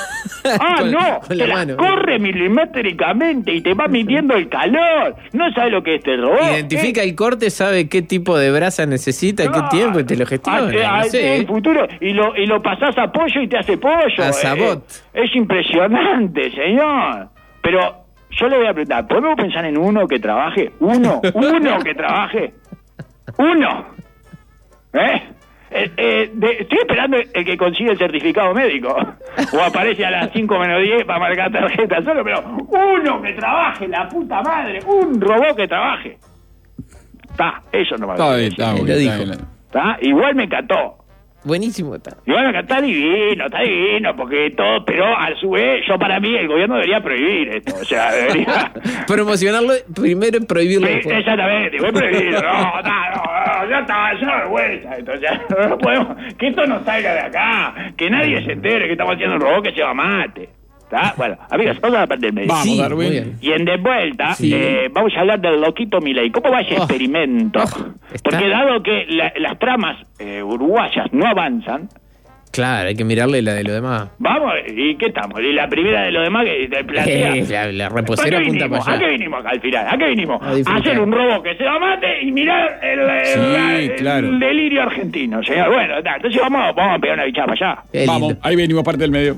Ah, Con- no, con te la la mano. corre milimétricamente y te va midiendo el calor. No sabe lo que es este robot. Identifica el corte, sabe qué tipo de brasa necesita, qué Ah, tiempo y te lo gestiona. ah, No ah, sé. el futuro y lo y lo pasás a pollo y te hace pollo. A eh, Sabot. eh, es impresionante, señor. Pero yo le voy a preguntar, ¿podemos pensar en uno que trabaje? ¿Uno? ¿Uno que trabaje? ¿Uno? ¿Eh? Eh, eh, de, estoy esperando el que consigue el certificado médico. O aparece a las cinco menos diez para marcar tarjeta solo, pero uno que trabaje, la puta madre, un robot que trabaje. Está, eso no me Está bien, está bien, Lo dijo. está bien. ¿Está? Igual me encantó. Buenísimo está. Igual acá está divino, está divino, porque todo, pero a su vez, yo para mí, el gobierno debería prohibir esto, o sea, debería... Promocionarlo primero y prohibirlo Sí, después. exactamente, voy a prohibirlo, no, no, no, ya está, ya no vergüenza esto, o sea, no podemos, que esto no salga de acá, que nadie se entere que estamos haciendo un robot que lleva mate. ¿Está? Bueno, amigos, vamos a la parte del medio. Vamos, Sí, Darwin. muy bien. Y en de vuelta, Sí. eh, vamos a hablar del loquito Milei. ¿Cómo va ese Oh. experimento? Oh, está- Porque dado que la- las tramas eh, uruguayas no avanzan, Claro, hay que mirarle la de lo demás. vamos, ¿y qué estamos? Y la primera de lo demás que te plantea... Eh, la, la ¿A reposera qué punta vinimos? para ¿A qué allá. vinimos acá al final? ¿A qué vinimos? A A disfrutar. hacer un robot que se va mate y mirar el, el- Sí, el claro. delirio argentino, señor. Bueno, está, entonces vamos, vamos a pegar una bichada para allá. Qué Vamos, lindo. ahí venimos parte del medio.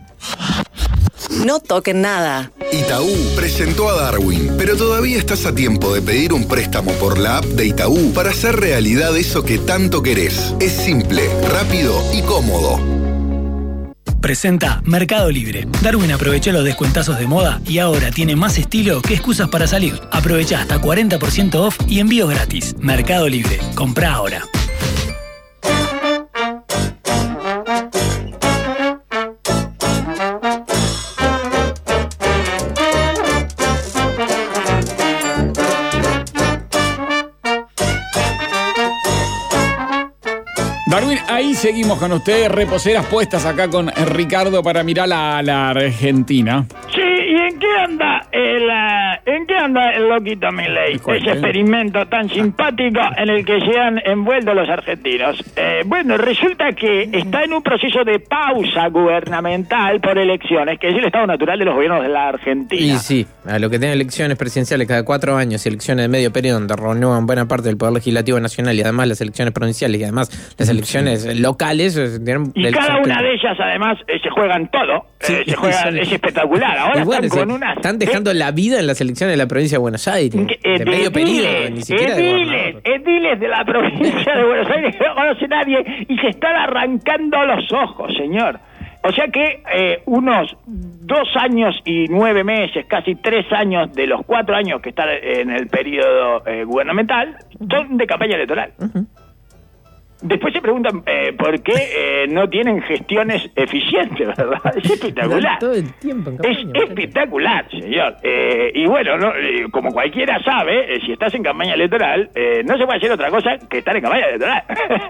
No toquen nada. Itaú presentó a Darwin, pero todavía estás a tiempo de pedir un préstamo por la app de Itaú para hacer realidad eso que tanto querés. Es simple, rápido y cómodo. Presenta Mercado Libre. Darwin aprovechó los descuentazos de moda y ahora tiene más estilo que excusas para salir. Aprovecha hasta cuarenta por ciento off y envío gratis. Mercado Libre. Comprá ahora. Darwin, ahí seguimos con ustedes, reposeras puestas acá con Ricardo para mirar a la Argentina. Sí, ¿y en qué anda el, eh, en qué anda el loquito Milei? ¿Cuál, Ese eh? experimento tan simpático en el que se han envuelto los argentinos. Eh, bueno, resulta que está en un proceso de pausa gubernamental por elecciones, que es el estado natural de los gobiernos de la Argentina. Y sí, a lo que tienen elecciones presidenciales cada cuatro años y elecciones de medio periodo donde renuevan buena parte del Poder Legislativo Nacional y además las elecciones provinciales y además las elecciones locales. eh, tienen Y elecciones cada una que- de ellas, además, eh, se juegan todo. Sí, eh, se juegan, son- es espectacular. Ahora Igual, están se- con unas... están dejando la vida en las elecciones de la provincia de Buenos Aires. Que, eh, de medio periodo, ni siquiera de ediles, gobernador. ediles de la provincia de Buenos Aires que no conoce nadie y se están arrancando los ojos, señor. O sea que eh, unos dos años y nueve meses, casi tres años de los cuatro años que están en el periodo eh, gubernamental, son de campaña electoral. Después se preguntan eh, por qué eh, no tienen gestiones eficientes, ¿verdad? Es espectacular. Todo el tiempo en Es campaña, muchacho. espectacular, señor. Eh, y bueno, no, eh, como cualquiera sabe, eh, si estás en campaña electoral, eh, no se puede hacer otra cosa que estar en campaña electoral.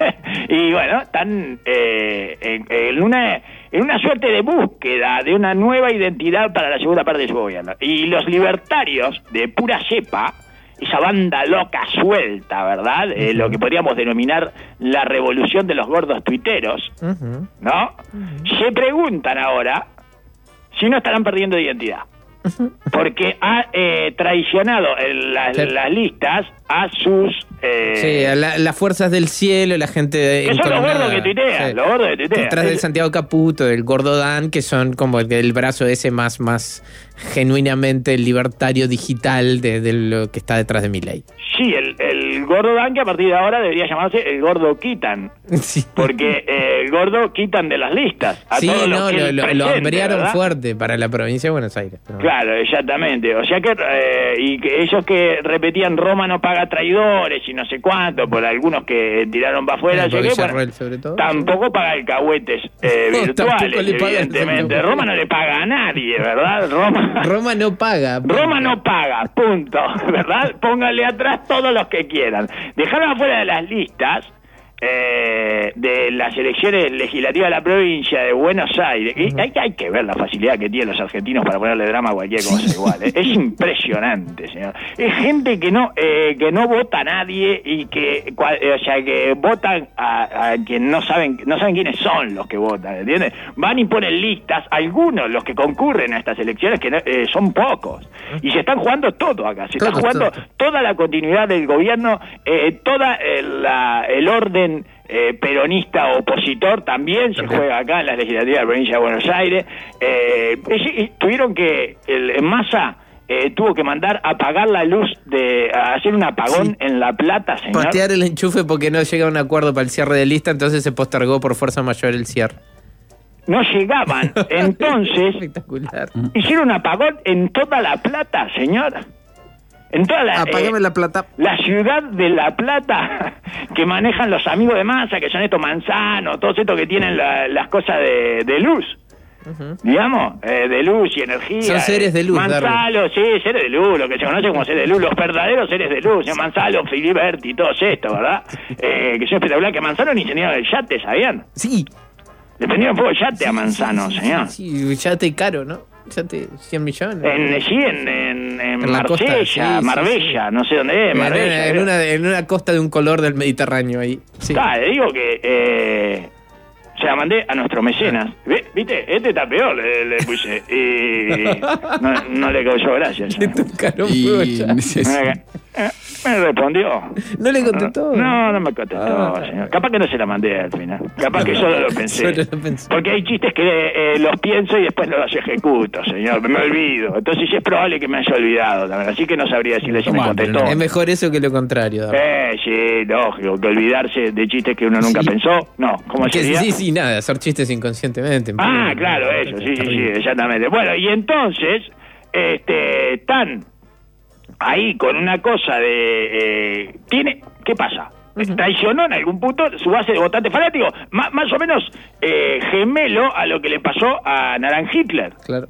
Y bueno, están eh, en, en una en una suerte de búsqueda de una nueva identidad para la segunda parte de su gobierno. Y los libertarios de pura cepa, esa banda loca suelta, ¿verdad? Eh, lo que podríamos denominar la revolución de los gordos tuiteros, Ujú. ¿no? Se preguntan ahora si no estarán perdiendo identidad. Porque ha eh, traicionado en la- Sí. las listas a sus... eh, Sí, a la- las fuerzas del cielo, la gente de, Que son los encolonada. gordos que tuitean, Sí. los gordos que tuitean. Detrás del Es- Santiago Caputo, del Gordo Dan, que son como el, el brazo ese más, más genuinamente libertario digital de, de lo que está detrás de Milei. Sí, el, el gordo Dan, que a partir de ahora debería llamarse el gordo quitan. Sí. Porque eh, el gordo quitan de las listas. A Sí, todos los no, que lo, él lo, lo presente, hambrearon ¿verdad? fuerte para la provincia de Buenos Aires. Pero- Claro, exactamente. O sea que, eh, y que ellos que repetían Roma no paga traidores y no sé cuánto, por algunos que tiraron para afuera, Eh, por llegué, Villarroel, bueno, sobre todo, tampoco paga alcahuetes eh, No, tampoco virtuales, le paga el evidentemente. Santiago. Roma no le paga a nadie, ¿verdad? Roma... Roma no paga. Roma no paga, punto, ¿verdad? Pónganle atrás todos los que quieran. Dejaron afuera de las listas eh, de las elecciones legislativas de la provincia de Buenos Aires. Y hay, hay que ver la facilidad que tienen los argentinos para ponerle drama a cualquier cosa igual. ¿eh? Es impresionante, señor. Es gente que no eh, que no vota a nadie y que, cua- eh, o sea, que votan a, a quien no saben no saben quiénes son los que votan, ¿entiendes? Van y ponen listas, algunos los que concurren a estas elecciones que no- eh, son pocos y se están jugando todo acá, se está Todo, jugando todo. toda la continuidad del gobierno, eh, toda eh, la, el orden eh, peronista opositor también se También. juega acá en la legislativa de la provincia de Buenos Aires. Eh, es- es- tuvieron que el, en Massa eh, tuvo que mandar a apagar la luz, de a hacer un apagón sí. en La Plata, señor. Patear el enchufe porque no llega a un acuerdo para el cierre de lista, entonces se postergó por fuerza mayor el cierre. No llegaban, entonces espectacular. Hicieron un apagón en toda La Plata, señor. En toda la, Apágame eh, La Plata. La ciudad de La Plata, que manejan los amigos de Massa, que son estos Manzano, todos estos que tienen la, las cosas de, de luz. Uh-huh. Digamos, eh, de luz y energía. Son seres de luz. Manzalo, sí, seres de luz, lo que se conoce como seres de luz, los verdaderos seres de luz, Manzalo, Filiberti, todos estos, ¿verdad? Eh, que son espectacular, que Manzano ni ingenieros del yate, ¿sabían? Sí. Le prendieron fuego yate sí, a Manzano, sí, sí, señor. Sí, sí, yate caro, ¿no? Yate cien millones. En, sí, en, en, en, en Marsella, costa, sí, Marbella, sí, sí. no sé dónde es, Marbella. En una, en una costa de un color del Mediterráneo ahí. Sí. Ah, le digo que... Eh, se la mandé a nuestro mecenas. ¿Viste? Este está peor, le, le puse. Y no, no le causó gracia. Le tocaron y... fuego ya. Me, me respondió. ¿No le contestó? No, no me contestó, ah, señor. Capaz que no se la mandé al final. Capaz que solo lo pensé. Solo lo pensé. Porque hay chistes que eh, los pienso y después no los ejecuto, señor. Me olvido. Entonces es probable que me haya olvidado también. Así que no sabría decirle si me contestó. Es mejor eso que lo contrario. Eh, sí, lógico. Que olvidarse de chistes que uno nunca sí. pensó. No, ¿cómo sería? Sí, sí, nada. Hacer chistes inconscientemente. Ah, claro, eso. Sí, sí, sí, exactamente. Bueno, y entonces, este, están ahí con una cosa de... Eh, tiene ¿qué pasa? Uh-huh. Traicionó en algún punto su base de votantes fanáticos, más, más o menos eh, gemelo a lo que le pasó a Naran Hitler. Claro.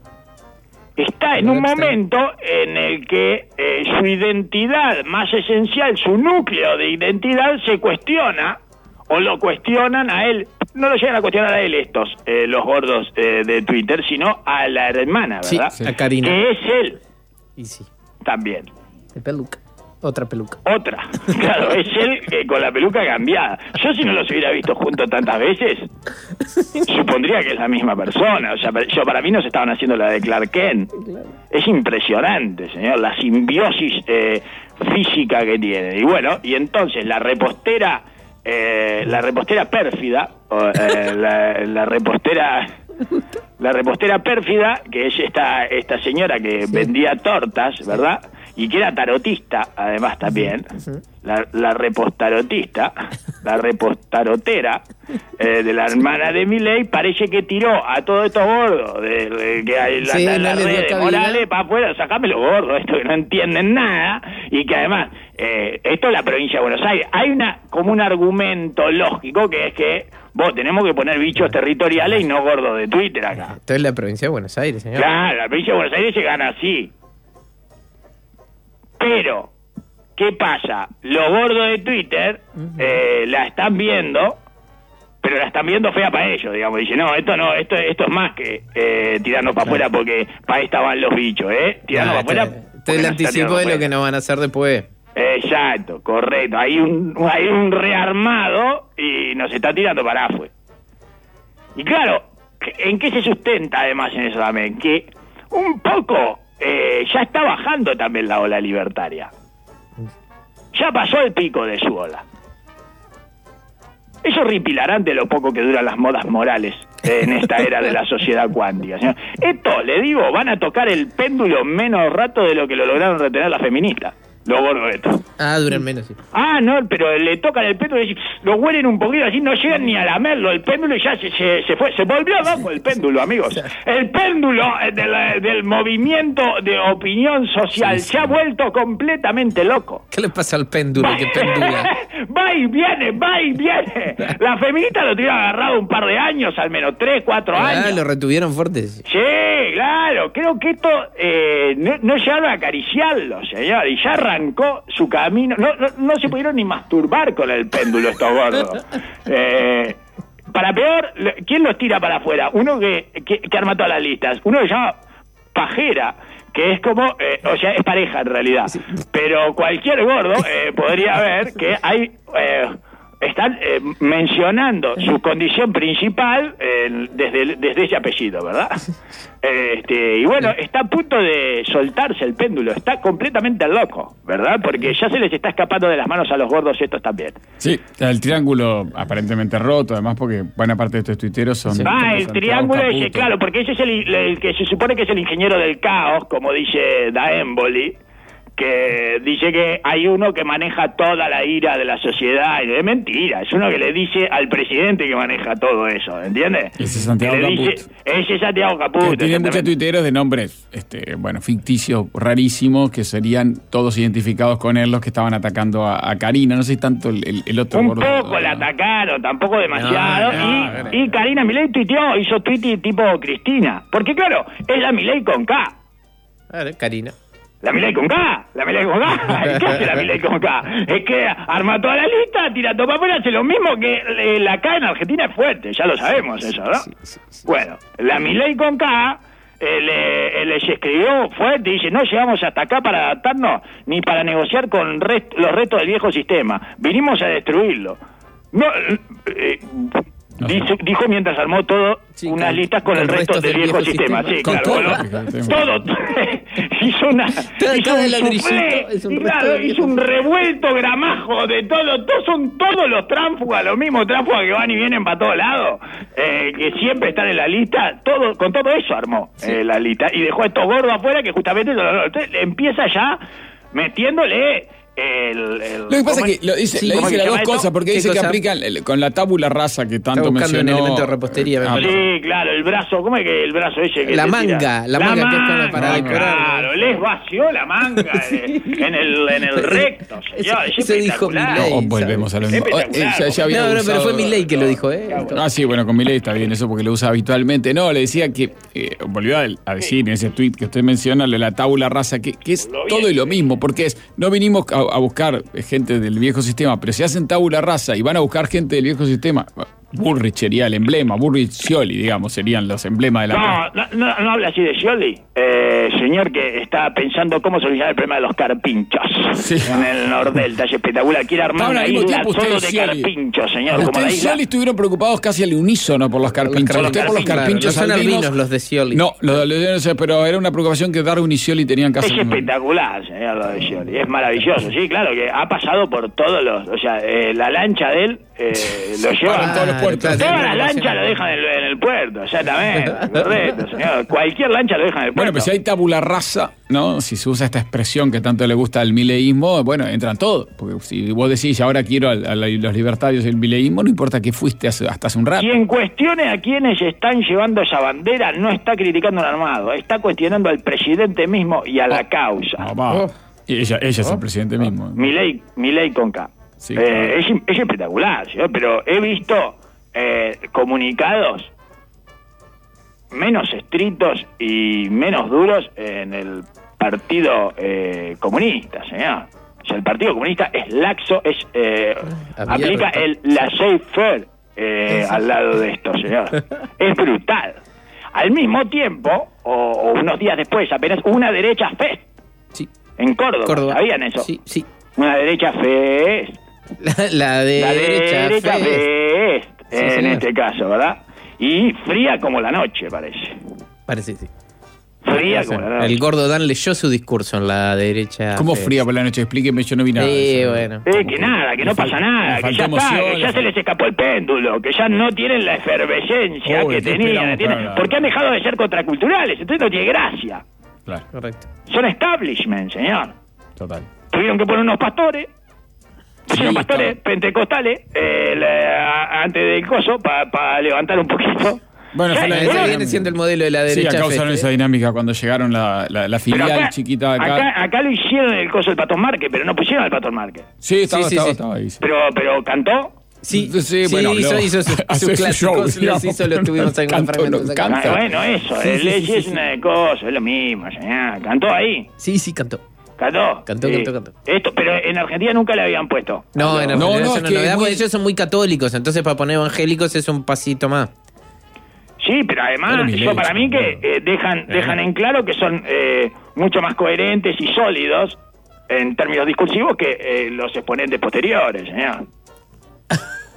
Está en un momento en el que eh, su identidad más esencial, su núcleo de identidad se cuestiona, o lo cuestionan a él. No lo llegan a cuestionar a él estos, eh, los gordos eh, de Twitter, sino a la hermana, ¿verdad? Sí, a Karina. Que es él. Y sí. También. De peluca. Otra peluca. Otra. Claro, es él eh, con la peluca cambiada. Yo si no los hubiera visto juntos tantas veces, supondría que es la misma persona. O sea, yo para mí no se estaban haciendo la de Clark Kent. Claro. Es impresionante, señor, la simbiosis eh, física que tiene. Y bueno, y entonces la repostera... Eh, la repostera pérfida, o, eh, la, la repostera, la repostera pérfida, que es esta esta señora que sí. vendía tortas, ¿verdad? Y que era tarotista, además también, uh-huh. la, la repostarotista, la repostarotera eh, de la hermana de Milei, parece que tiró a todos estos gordos de, de, que hay la, sí, la, no la red Morales para afuera, sacame los gordos, estos que no entienden nada, y que además, eh, esto es la provincia de Buenos Aires, hay una como un argumento lógico que es que vos tenemos que poner bichos territoriales y no gordos de Twitter acá. Esto es la provincia de Buenos Aires, señor. Claro, la provincia de Buenos Aires se gana así. Pero, ¿qué pasa? Los gordos de Twitter uh-huh. eh, la están viendo, pero la están viendo fea para ellos, digamos. Dicen, no, esto no, esto esto es más que eh, tirarnos para afuera porque para ahí estaban los bichos, ¿eh? Tirarnos ah, para afuera. Te, te el anticipo de lo que nos van a hacer después. Exacto, correcto. Hay un, hay un rearmado y nos está tirando para afuera. Y claro, ¿en qué se sustenta además en eso también? Que un poco... Eh, ya está bajando también la ola libertaria. Ya pasó el pico de su ola. Es horripilante lo poco que duran las modas morales en esta era de la sociedad cuántica, señor. Esto, le digo, van a tocar el péndulo menos rato de lo que lo lograron retener las feministas. Lo gordo esto. Ah, duran menos, sí. Ah, no, pero le tocan el péndulo y lo huelen un poquito así, no llegan ni a lamerlo el péndulo y ya se, se, se fue, se volvió abajo el péndulo, amigos. El péndulo del, del movimiento de opinión social sí, sí. se ha vuelto completamente loco. ¿Qué le pasa al péndulo que pendula? Va y viene, va y viene. La feminista lo tiene agarrado un par de años, al menos tres, cuatro ah, años. Ah, lo retuvieron fuertes. Sí, claro, creo que esto eh, no, no llegaron a acariciarlo, señor, y ya arrancó su camino. No, no, no se pudieron ni masturbar con el péndulo estos gordos. Eh, para peor, ¿quién los tira para afuera? Uno que, que, que arma todas las listas. Uno que se llama Pajera, que es como, eh, o sea, es pareja en realidad. Sí. Pero cualquier gordo eh, podría ver que hay... Eh, están eh, mencionando su condición principal eh, desde, desde ese apellido, ¿verdad? Este, y bueno, está a punto de soltarse el péndulo, está completamente loco, ¿verdad? Porque ya se les está escapando de las manos a los gordos estos también. Sí, el triángulo aparentemente roto, además porque buena parte de estos tuiteros son... Ah, el triángulo ese, claro, porque ese es el, el que se supone que es el ingeniero del caos, como dice Daemboli, que dice que hay uno que maneja toda la ira de la sociedad, y es mentira, es uno que le dice al presidente que maneja todo eso, ¿entiendes? Ese es Santiago Que le Caput. dice- Ese es Santiago Caput. Que tiene muchos exactamente. tuiteros de nombres, este, bueno, ficticios, rarísimos, que serían todos identificados con él, los que estaban atacando a, a Karina, no sé si tanto el, el, el otro Un gordo. poco la atacaron, tampoco demasiado. No, no, y, y Karina Milei tuiteó, hizo tweet tipo Cristina. Porque claro, es la Milei con K. A ver, Karina. La Milei con K, la Milei con K. ¿Qué hace la Milei con K? Es que arma toda la lista, tira todo papel, hace lo mismo que eh, la K en Argentina es fuerte, ya lo sabemos eso, ¿no? Bueno, la Milei con K eh, le, eh, les escribió fuerte y dice, no llegamos hasta acá para adaptarnos ni para negociar con rest- los restos del viejo sistema. Vinimos a destruirlo. No, eh, No. dijo, dijo mientras armó todo Sí, unas con- listas con, con el resto restos del viejo, sistema. Sí, Con claro. todo. Bueno, todo. hizo una... Cada- hizo cada un ladrillito soufflé, es un y resto claro, del hizo viejo un sistema. revuelto gramajo de todo. Todos son todos los tránsfugas, los mismos tránsfugas que van y vienen para todos lados, eh, que siempre están en la lista. Todo con todo eso armó eh, la lista y dejó a estos gordos afuera que justamente... Entonces empieza ya metiéndole... El, el, Lo que pasa ¿cómo es que lo dice, Sí, le ¿cómo dice que las se dos llama esto? cosas, porque ¿Qué dice que cosa? aplican el- con la tabula rasa que tanto Está buscando un mencionó. elemento de repostería, me Ah, parece. Sí, claro, el brazo, ¿cómo es que el brazo ese que La se manga, tira? la manga que es como para manga, decorar. Claro, les vació la manga eh, en el en el recto, señor. Eso- es eso dijo espectacular. Milei. No, volvemos a lo mismo. Espectacular. Eh, ya- ya había No, no, pero usado- fue Milei que lo dijo, ¿eh? Ah, sí, bueno, con Milei está bien eso porque lo usa habitualmente. No, le decía que, eh, volvió a, a decir en ese tweet que usted menciona, lo de la tabula rasa, que, que es Lo vi. todo y lo mismo, porque es, no vinimos a, a buscar gente del viejo sistema, pero si hacen tabula rasa y van a buscar gente del viejo sistema, Bullrich sería el emblema, Bullrich Scioli, digamos, serían los emblemas de la... No, no, no, no habla así de Scioli, eh, señor que está pensando cómo solucionar el problema de los carpinchos Sí. en el nordelta, es espectacular. Quiere armar Estaban una al mismo isla tiempo solo usted de y Scioli. carpinchos, señor, como Usted la y isla. Scioli estuvieron preocupados casi al unísono por los carpinchos. Por los Usted por los carpinchos, carpinchos claro, no son albinos- albinos los de Scioli. No, los de albinos, pero era una preocupación que Darwin y Scioli tenían casi. Es espectacular, señor, lo de Scioli. Es maravilloso, sí, claro, que ha pasado por todos los... O sea, eh, la lancha de él eh, lo lleva... Paran todos los puertos. claro, Todas claro, las sí, lanchas lo dejan en el, en el puerto, exactamente. Correcto, señor. Cualquier lancha lo dejan en el puerto. Bueno, pues si hay tabula rasa, ¿no? Si se usa esta expresión que tanto le gusta al mileísmo, bueno, entran todos. Porque si vos decís, ahora quiero a, a los libertarios y el mileísmo, no importa que fuiste hace- hasta hace un rato. Quien cuestione a quienes están llevando esa bandera no está criticando al armado, está cuestionando al presidente mismo y a la Oh. causa. No, va. Oh. Y ella, ella es el presidente mismo. Milei, Milei con K. Sí, Eh, claro. es, es espectacular, ¿sí? Pero he visto eh, comunicados menos estrictos y menos duros en el Partido eh, Comunista, señor. O sea, el Partido Comunista es laxo, es eh, Abierto. aplica el laissez-faire eh, al lado de esto, señor. Es brutal. Al mismo tiempo, o, o unos días después, apenas una derecha fest Sí. en Córdoba. Córdoba. ¿Sabían eso? Sí, sí. Una derecha fest. La, la de La derecha, derecha Fest. fest, Sí, en señor. este caso, ¿verdad? Y fría como la noche, parece. Parece, sí. Fría Sí, como la noche. El gordo Dan leyó su discurso en la derecha. ¿Cómo Fest. fría por la noche? Explíqueme, yo no vi nada. de Sí, eso. bueno. Eh, que nada, que no Le fal- pasa nada, le que faltó ya está, emoción, que ya le se fal- les escapó el péndulo, que ya no tienen la efervescencia Uy, que ¿qué tenían, esperamos ¿entiendes? para- Porque han dejado de ser contraculturales, entonces no tiene gracia. Claro, Correcto. Son establishment, señor. total. Tuvieron que poner unos pastores, pusieron Sí, pastores está- pentecostales eh, la- antes del coso para levantar un poquito. Bueno, fue la- Eh, Ese bueno, viene siendo el modelo de la Sí, derecha. acá Fest, usaron ¿eh? esa dinámica cuando llegaron la, la, la Pero filial acá, chiquita de acá. acá. Acá lo hicieron en el coso del Patón Márquez, pero no pusieron al Patón Márquez. Sí, estaba, Sí, sí, estaba, sí. estaba ahí. sí. Pero, pero cantó. Sí, Sí, sí, bueno, hizo, lo- hizo su, su hace su clásico, show, los digamos. hizo, lo tuvimos en Canto, fragmentos lo acá. canta. Ah, bueno, eso, Sí, el sí, sí, sí, es sí. una cosa, es lo mismo, señor. Cantó ahí, Sí, sí, cantó. cantó. Cantó, Sí. cantó, cantó. Esto, pero en Argentina nunca le habían puesto. No, en No, Argentina no, eso es no es que novedad, es muy- porque ellos son muy católicos, entonces para poner evangélicos es un pasito más. Sí, pero además, Pero Milei, yo para mí que bueno. eh, dejan, dejan en claro que son eh, mucho más coherentes y sólidos en términos discursivos que eh, los exponentes posteriores, señor.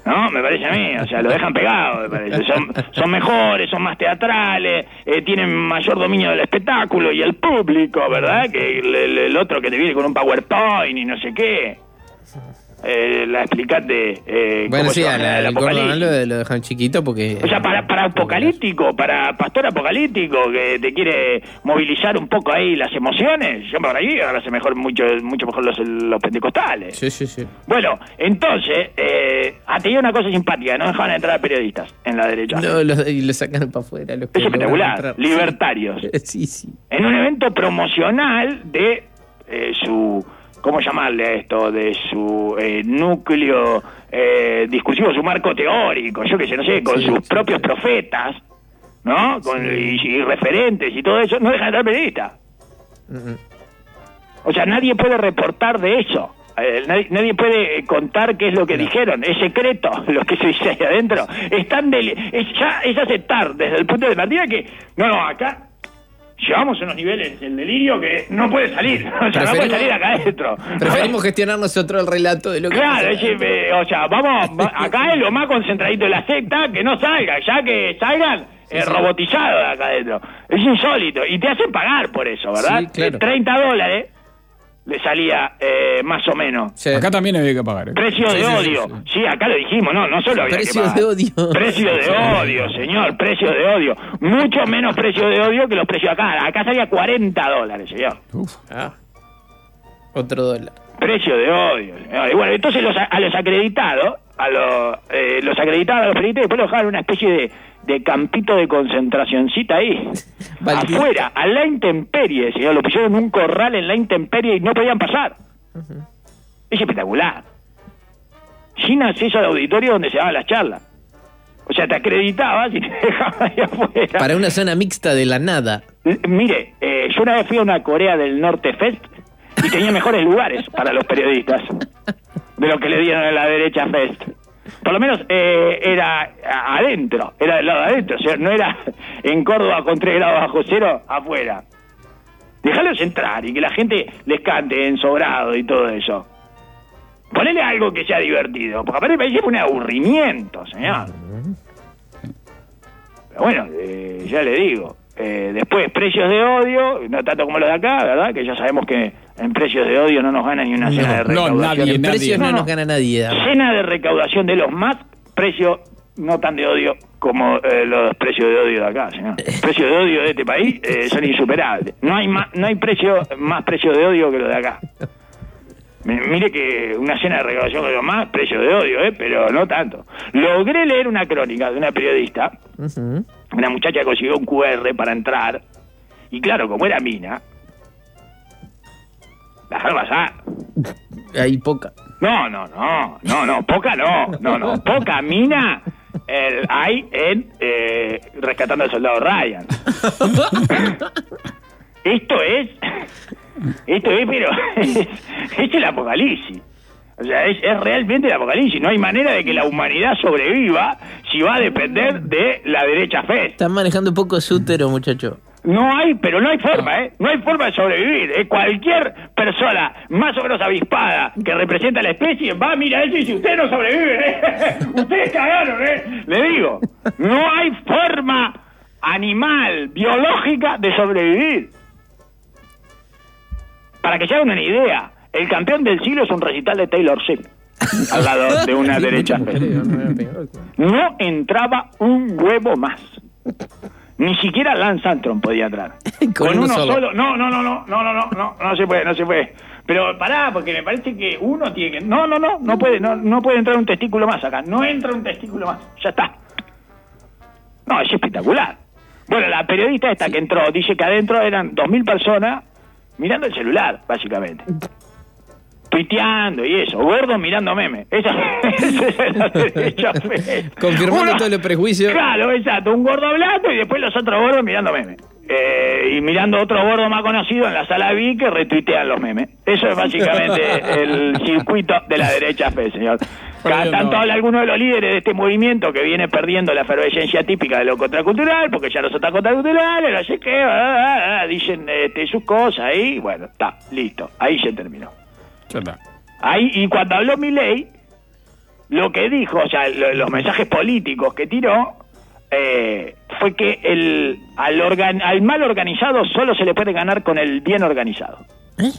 ¿no? Me parece a mí, o sea, lo dejan pegado, me parece. Son, son mejores, son más teatrales, eh, tienen mayor dominio del espectáculo y el público, ¿verdad? Que el, el, el otro que te viene con un PowerPoint y no sé qué. Eh, la explicate. Eh, bueno, sí, a la, el gordo lo, lo dejan chiquito porque. O sea, para, para apocalíptico, para pastor apocalíptico que te quiere movilizar un poco ahí las emociones, yo por ahí ahora hace mejor, mucho, mucho mejor los, los pentecostales. Sí, sí, sí. Bueno, entonces, eh, ha tenido una cosa simpática, no dejaban entrar a periodistas en la derecha. No, lo, y lo sacan para afuera. Los que es espectacular, libertarios. Sí, sí. En un evento promocional de eh, su. ¿Cómo llamarle a esto? De su eh, núcleo eh, discursivo, su marco teórico, yo qué sé, no sé, con sí, sus sí, propios sí. profetas, ¿no? Con, sí. y, y referentes y todo eso, no dejan de estar periodistas. Uh-huh. O sea, nadie puede reportar de eso. Eh, nadie, nadie puede contar qué es lo que no. dijeron. Es secreto lo que se dice ahí adentro. Es tan deli- es, ya es aceptar desde el punto de partida que, no, no, acá llevamos unos niveles del delirio que no puede salir, o sea, no puede salir acá adentro. Preferimos gestionar nosotros el relato de lo que claro, es, eh, o sea, vamos, acá es lo más concentradito de la secta, que no salga, ya que salgan sí, eh, sí. robotizados acá adentro. Es insólito, y te hacen pagar por eso, ¿verdad? Sí, claro. treinta dólares le salía eh, más o menos. Sí. Acá también había que pagar. ¿eh? Precio sí, de sí, odio. Sí, sí. sí, acá lo dijimos, no, no solo había precio que pagar. Precio de odio. Precio de odio, señor, precio de odio. Mucho menos precio de odio que los precios acá. Acá salía cuarenta dólares, señor. Uf. Ah. Otro dólar. Precio de odio. Señor. Y bueno, entonces los, a los acreditados, a los, eh, los acreditados a los periodistas, después los dejaban una especie de, de campito de concentracioncita ahí. Valdita. Afuera, a la intemperie, señor. Lo pusieron en un corral en la intemperie y no podían pasar. Uh-huh. Es espectacular. Sin acceso al auditorio donde se daban las charlas. O sea, te acreditabas y te dejaban ahí afuera. Para una zona mixta de la nada. L- mire, eh, yo una vez fui a una Corea del Norte Fest y tenía mejores lugares para los periodistas de lo que le dieron a la derecha Fest. Por lo menos eh, era adentro, era del lado de adentro, o sea, no era en Córdoba con tres grados bajo cero afuera. Dejarlos entrar y que la gente les cante en sobrado y todo eso. Ponele algo que sea divertido, porque aparte me parece un aburrimiento, señor. Pero bueno, eh, ya le digo. Eh, después, precios de odio, no tanto como los de acá, ¿verdad? Que ya sabemos que en precios de odio no nos gana ni una no, cena de recaudación. No, nadie, en precios no, no nos gana nadie. Cena de recaudación de los M A S, precio no tan de odio como eh, los precios de odio de acá, señor. Precios de odio de este país eh, son insuperables. No hay más, no hay precio, más precios de odio que los de acá. Mire que una cena de recaudación de los M A S, precio de odio, ¿eh? Pero no tanto. Logré leer una crónica de una periodista. Uh-huh. Una muchacha consiguió un cu erre para entrar. Y claro, como era mina, la dejaron pasar. Hay poca. No, no, no, no, no, poca no, no, no, poca mina eh, hay en eh, Rescatando al Soldado Ryan. Esto es, esto es, pero es, es el apocalipsis. O sea, es, es realmente el apocalipsis. No hay manera de que la humanidad sobreviva si va a depender de la derecha fe. Están manejando un poco su útero, muchacho. No hay, pero no hay forma, ¿eh? No hay forma de sobrevivir. ¿eh? Cualquier persona más o menos avispada que representa a la especie va a mirar eso y dice, ustedes no sobreviven, ¿eh? Ustedes cagaron, ¿eh? Le digo, no hay forma animal, biológica de sobrevivir. Para que se hagan una idea, el campeón del siglo es un recital de Taylor Swift al lado de una derecha fe. No entraba un huevo más. Ni siquiera Lance Armstrong podía entrar. Con, Con uno, uno solo. solo. No, no, no, no, no, no, no, no, no se puede, no se puede. Pero pará, porque me parece que uno tiene que... No, no, no, no puede, no, no puede entrar un testículo más acá. No entra un testículo más, ya está. No, es espectacular. Bueno, la periodista esta sí. que entró, dice que adentro eran dos mil personas mirando el celular, básicamente. Tuiteando y eso, gordos mirando memes. Esa, esa es la derecha fe. Confirmando todos los prejuicios. Claro, exacto, un gordo hablando y después los otros gordos mirando memes. Eh, y mirando otro gordo más conocido en la sala V I que retuitean los memes. Eso es básicamente el circuito de la derecha fe, señor. Cada tanto habla alguno de los líderes de este movimiento que viene perdiendo la efervescencia típica de lo contracultural, porque ya no son tan contraculturales, no sé qué, ah, ah, ah, dicen este, sus cosas ahí, bueno, está, listo, ahí se terminó. Ahí, y cuando habló Milei, lo que dijo, o sea, lo, los mensajes políticos que tiró, eh, fue que el al, organ, al mal organizado solo se le puede ganar con el bien organizado. ¿Eh?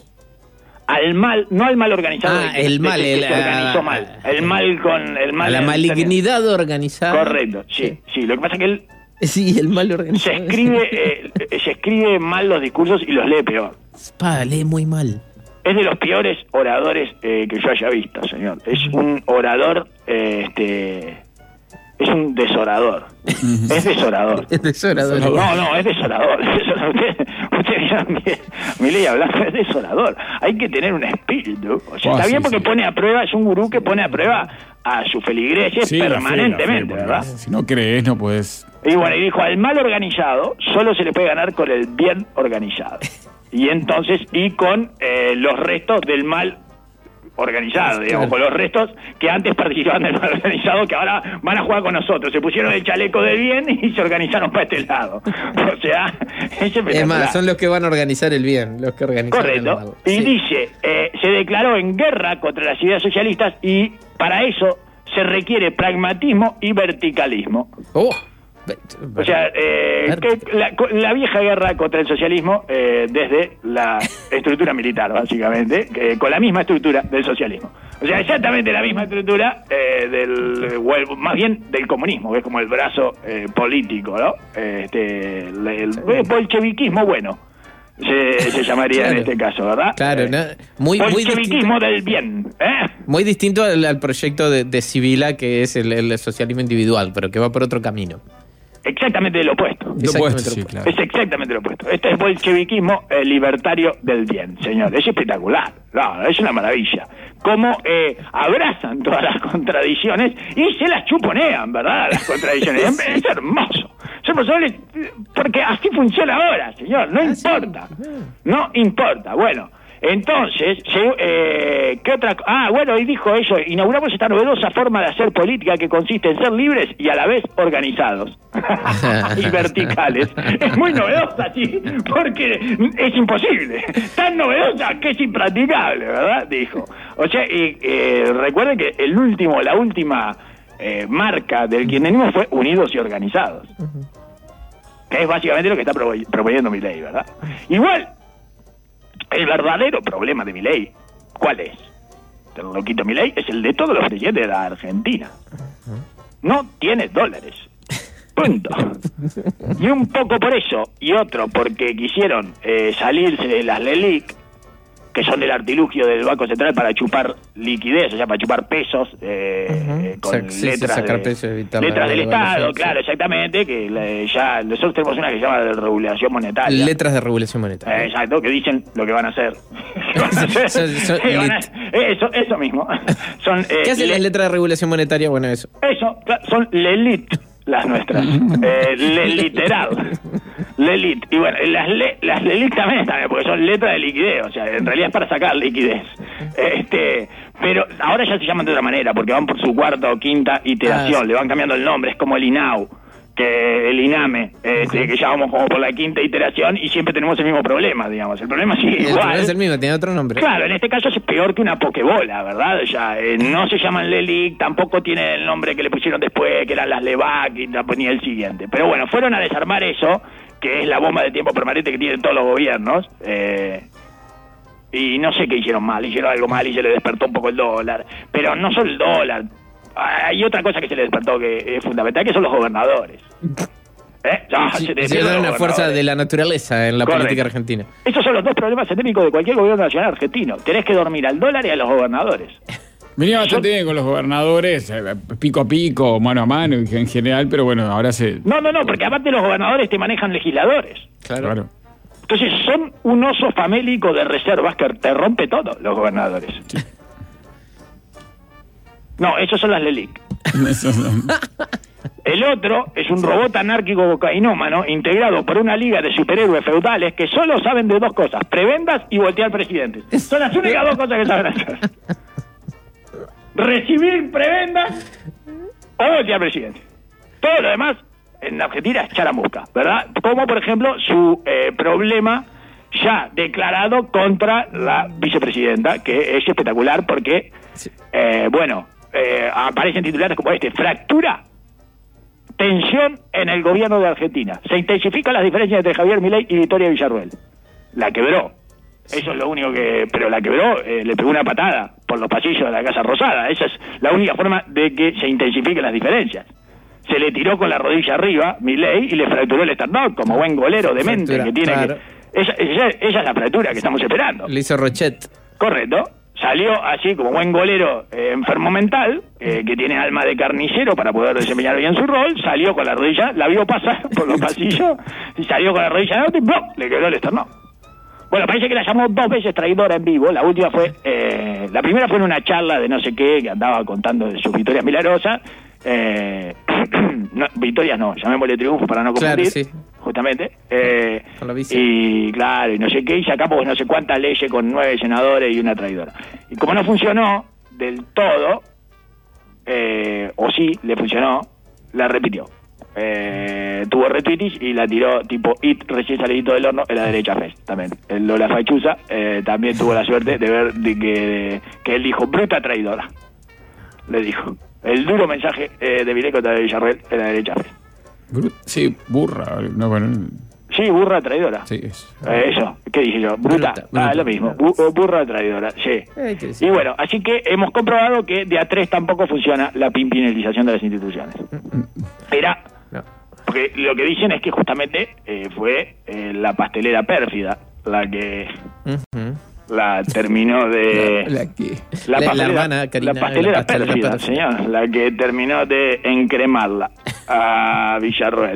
Al mal, no al mal organizado. Ah, que, el mal, que, el, que se organizó uh, mal. El mal con el mal. A la malignidad organizada. Correcto, sí, sí, sí. Lo que pasa es que él sí, el mal organizado. se escribe, eh, se escribe mal los discursos y los lee peor. Pa, lee muy mal. Es de los peores oradores eh, que yo haya visto, señor. Es un orador, eh, este, es un desorador. Es desorador. Es desorador. No, no, es desorador. Es desorador. Usted, usted vieron mi ley hablando, es desorador. Hay que tener un espíritu. O sea, Oh, está sí, bien porque sí. pone a prueba, es un gurú que pone a prueba a sus feligreses Sí, la fe, permanentemente, la fe, ¿verdad? Si no crees, no puedes. Y bueno, y dijo, al mal organizado solo se le puede ganar con el bien organizado. Y entonces, y con eh, los restos del mal organizado, digamos, con los restos que antes participaban del mal organizado, que ahora van a jugar con nosotros. Se pusieron el chaleco del bien y se organizaron para este lado. O sea, es espectacular. Es más, son los que van a organizar el bien, los que organizan el mal. Correcto. Y Sí. dice, eh, se declaró en guerra contra las ideas socialistas y para eso se requiere pragmatismo y verticalismo. Oh. O sea, eh, que la, la vieja guerra contra el socialismo eh, desde la estructura militar, básicamente, que, con la misma estructura del socialismo. O sea, exactamente la misma estructura eh, del, o el- más bien del comunismo, que es como el brazo eh, político, ¿no? Este, el, el bolcheviquismo, bueno, se, se llamaría Claro. en este caso, ¿verdad? Claro, Eh, ¿no? muy, muy bolcheviquismo distinto, del bien, ¿eh? muy distinto al, al proyecto de, de Sibila, que es el, el socialismo individual, pero que va por otro camino. Exactamente lo opuesto. Lo Exactamente opuesto, lo sí, opuesto. claro. Es exactamente lo opuesto. Este es bolcheviquismo eh, libertario del bien, señor. Es espectacular. No, es una maravilla. Cómo eh, abrazan todas las contradicciones y se las chuponean, ¿verdad? Las contradicciones. es, es hermoso. Es hermoso, eh, porque así funciona ahora, señor. No importa. No importa. Bueno. Entonces, se- eh, ¿qué otra? co- Ah, bueno, y dijo eso, inauguramos esta novedosa forma de hacer política que consiste en ser libres y a la vez organizados y verticales. Es muy novedosa, sí, porque es imposible. Tan novedosa que es impracticable, ¿verdad? Dijo. O sea, y, eh, recuerden que el último, la última eh, marca del kirchnerismo fue unidos y organizados. Que es básicamente lo que está propo- proponiendo Milei, ¿verdad? Igual, el verdadero problema de Milei, ¿cuál es? El loquito Milei es el de todos los presidentes de la Argentina. No tiene dólares. Punto. Y un poco por eso, y otro porque quisieron eh, salirse de las LELIC, que son el artilugio del Banco Central para chupar liquidez, o sea, para chupar pesos eh, Ujú. eh, con Sac- sí, sí, letras, sacar de- pesos, evitar la letras del devaluación, Estado, sí. claro, exactamente, que le- ya nosotros tenemos una que se llama de regulación monetaria. Letras de regulación Eh, monetaria. exacto, que dicen lo que van a hacer. ¿Qué van a hacer? Son- son ¿Qué van a- lit- eso, eso mismo. Son, eh, ¿Qué hacen le- las letras de regulación monetaria? Bueno, eso. Eso, claro, son lelit las nuestras. eh, le literal. Lelit. Y bueno, las, le, las lelit también están, porque son letras de liquidez, o sea, en realidad es para sacar liquidez. Este, pero ahora ya se llaman de otra manera, porque van por su cuarta o quinta iteración, Ah, sí. le van cambiando el nombre, es como el INAU, que el INAME, este, que ya vamos como por la quinta iteración y siempre tenemos el mismo problema, digamos. El problema sigue El igual. problema es el mismo, tiene otro nombre. Claro, en este caso es peor que una pokebola, ¿verdad? Ya eh, no se llaman Lelic, tampoco tiene el nombre que le pusieron después, que eran las Levac, y tampoco ni el siguiente. Pero bueno, fueron a desarmar eso, que es la bomba de tiempo permanente que tienen todos los gobiernos, eh, y no sé qué hicieron mal, hicieron algo mal y se le despertó un poco el dólar. Pero no solo el dólar, hay otra cosa que se le despertó que es fundamental, que son los gobernadores. ¿Eh? Ah, Sí, se te sí, despiertan es los una fuerza gobernadores. de la naturaleza en la Correcto. política argentina. Esos son los dos problemas endémicos de cualquier gobierno nacional argentino. Tenés que dormir al dólar y a los gobernadores. Venía bastante bien con los gobernadores, eh, pico a pico, mano a mano en general, pero bueno, ahora se... No, no, no, porque aparte los gobernadores te manejan legisladores. Claro. Entonces son un oso famélico de reservas que te rompe todo, los gobernadores. No, esos son las LELIC. El otro es un robot anárquico cocainómano integrado por una liga de superhéroes feudales que solo saben de dos cosas, prebendas y voltear presidentes. Son las únicas dos cosas que saben hacer. Recibir prebendas o voltear presidentes. Todo lo demás en Argentina es charamusca, ¿verdad? Como por ejemplo su eh, problema ya declarado contra la vicepresidenta, que es espectacular porque, eh, bueno, eh, aparecen titulares como este: fractura, tensión en el gobierno de Argentina. Se intensifican las diferencias entre Javier Milei y Victoria Villarruel. La quebró. Eso es lo único que... Pero la quebró, eh, le pegó una patada por los pasillos de la Casa Rosada. Esa es la única forma de que se intensifiquen las diferencias. Se le tiró con la rodilla arriba Milei y le fracturó el esternón, como buen golero demente Fractura, que tiene claro. que... Esa, esa, esa es la fractura que estamos esperando. Le hizo Rochet. Correcto. Salió así como buen golero eh, enfermo mental, eh, que tiene alma de carnicero para poder desempeñar bien su rol. Salió con la rodilla, la vio pasar por los pasillos y salió con la rodilla de auto y ¡plum! Le quebró el esternón. Bueno, parece que la llamó dos veces traidora en vivo. La última fue, eh, la primera fue en una charla de no sé qué, que andaba contando de sus victorias milagrosas. Eh, no, victorias no, llamémosle triunfo para no confundir, Claro, sí. justamente. Eh, Con la vice. y claro, y no sé qué, y sacamos no sé cuántas leyes con nueve senadores y una traidora. Y como no funcionó del todo, eh, o sí, le funcionó, la repitió. Eh, tuvo retweetis y la tiró tipo it recién salidito del horno en la derecha Fest también. El Lola Fachuza eh, también tuvo la suerte de ver de que, de, que él dijo bruta traidora. Le dijo el duro mensaje eh, de Milei contra Villarruel en la derecha Fest. Bru- Sí, burra. No, bueno, Sí, burra traidora. sí, es. Eh, eso, ¿qué dije yo? Bruta. Bruta, Ah, bruta. lo mismo. Bu- burra traidora, sí. Ay, qué decir. Y bueno, así que hemos comprobado que de a tres tampoco funciona la pimpinelización de las instituciones. Era, No. porque lo que dicen es que justamente eh, fue eh, la pastelera pérfida la que Ujú. la terminó de... La que. La, La- la pastelera, hermana Karina, la pastelera la pastelera pérfida, pérfida. señor, la que terminó de encremarla a Villarruel.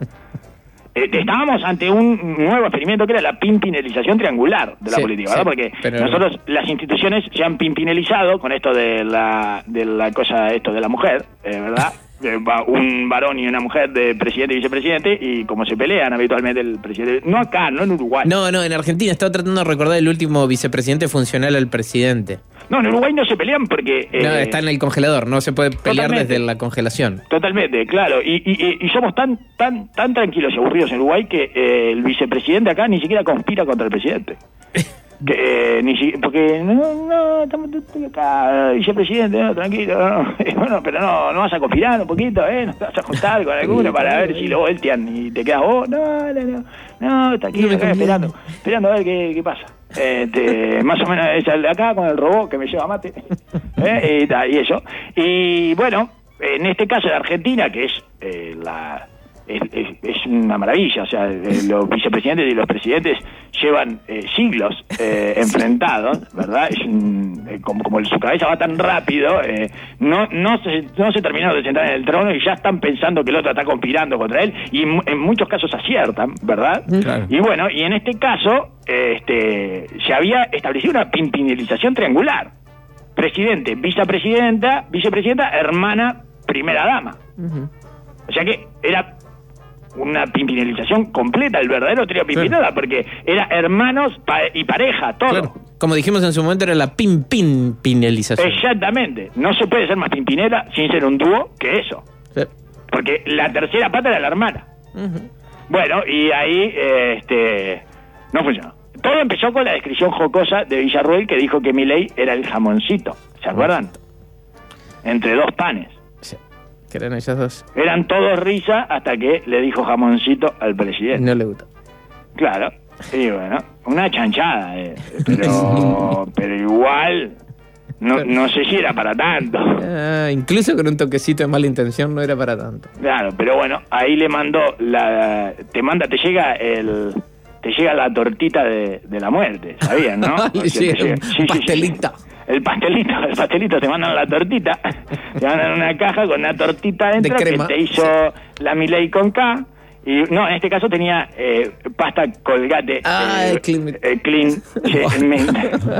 Eh, estábamos ante un nuevo experimento que era la pimpinelización triangular de la Sí, política, sí, ¿verdad? Porque pero- nosotros, las instituciones se han pimpinelizado con esto de la de la cosa, esto de la mujer, eh, ¿verdad? Eh, va un varón y una mujer de presidente y vicepresidente, y como se pelean habitualmente el presidente, no acá, no en Uruguay. No, no, en Argentina estaba tratando de recordar el último vicepresidente funcional al presidente. No, en Uruguay no se pelean porque... eh, No, está en el congelador, no se puede pelear Totalmente. desde la congelación. Totalmente, claro. Y, y, y- y somos tan tan tan tranquilos y aburridos en Uruguay que eh, el vicepresidente acá ni siquiera conspira contra el presidente. Que, eh, ni si, porque no, no, estamos estoy acá, vicepresidente, no, tranquilo, no. Y bueno, pero no, no vas a conspirar un poquito, ¿eh? No te vas a juntar con alguno para ver si lo voltean y te quedas vos. No, no, no, no, tranquilo, No me acá conviene. esperando, esperando a ver qué, qué pasa. Este, más o menos es el de acá con el robot que me lleva mate. ¿Eh? Y, ta, y eso. Y bueno, en este caso de Argentina, que es eh, la es, es, es una maravilla, o sea, eh, los vicepresidentes y los presidentes llevan eh, siglos eh, enfrentados, ¿verdad? Es un, eh, como, como su cabeza va tan rápido, eh, no no se, no se terminaron de sentar en el trono y ya están pensando que el otro está conspirando contra él, y en, en muchos casos aciertan, ¿verdad? Claro. Y bueno, y en este caso este se había establecido una pimpinelización triangular. Presidente, vicepresidenta, vicepresidenta, hermana, primera dama. Ujú. O sea que era una pimpinelización completa, el verdadero trío pimpinela, porque era hermanos pa- y pareja, todo. Claro. Como dijimos en su momento, era la pin pin pinelización. Exactamente. No se puede ser más pimpinela sin ser un dúo que eso. Sí. Porque la tercera pata era la hermana. Ujú. Bueno, y ahí eh, este no funcionó. Todo empezó con la descripción jocosa de Villarruel, que dijo que Milei era el jamoncito. ¿Se acuerdan? Entre dos panes. Sí. Que eran ellas dos. Eran todos risa hasta que le dijo jamoncito al presidente. No le gustó. Claro. Y bueno, una chanchada, eh, pero, pero igual no, no sé si era para tanto. Ah, incluso con un toquecito de mala intención no era para tanto. Claro, pero bueno, ahí le mandó la, te manda, te llega el, te llega la tortita de, de la muerte, ¿sabían, no? Le O sea, te llega un sí, sí, sí. pastelito. El pastelito, el pastelito, te mandan la tortita, te mandan una caja con una tortita dentro De crema, que te hizo la Milei con K. Y no, en este caso tenía eh, pasta Colgate. Ah, eh, el Clean. eh, clean, sí, el mint.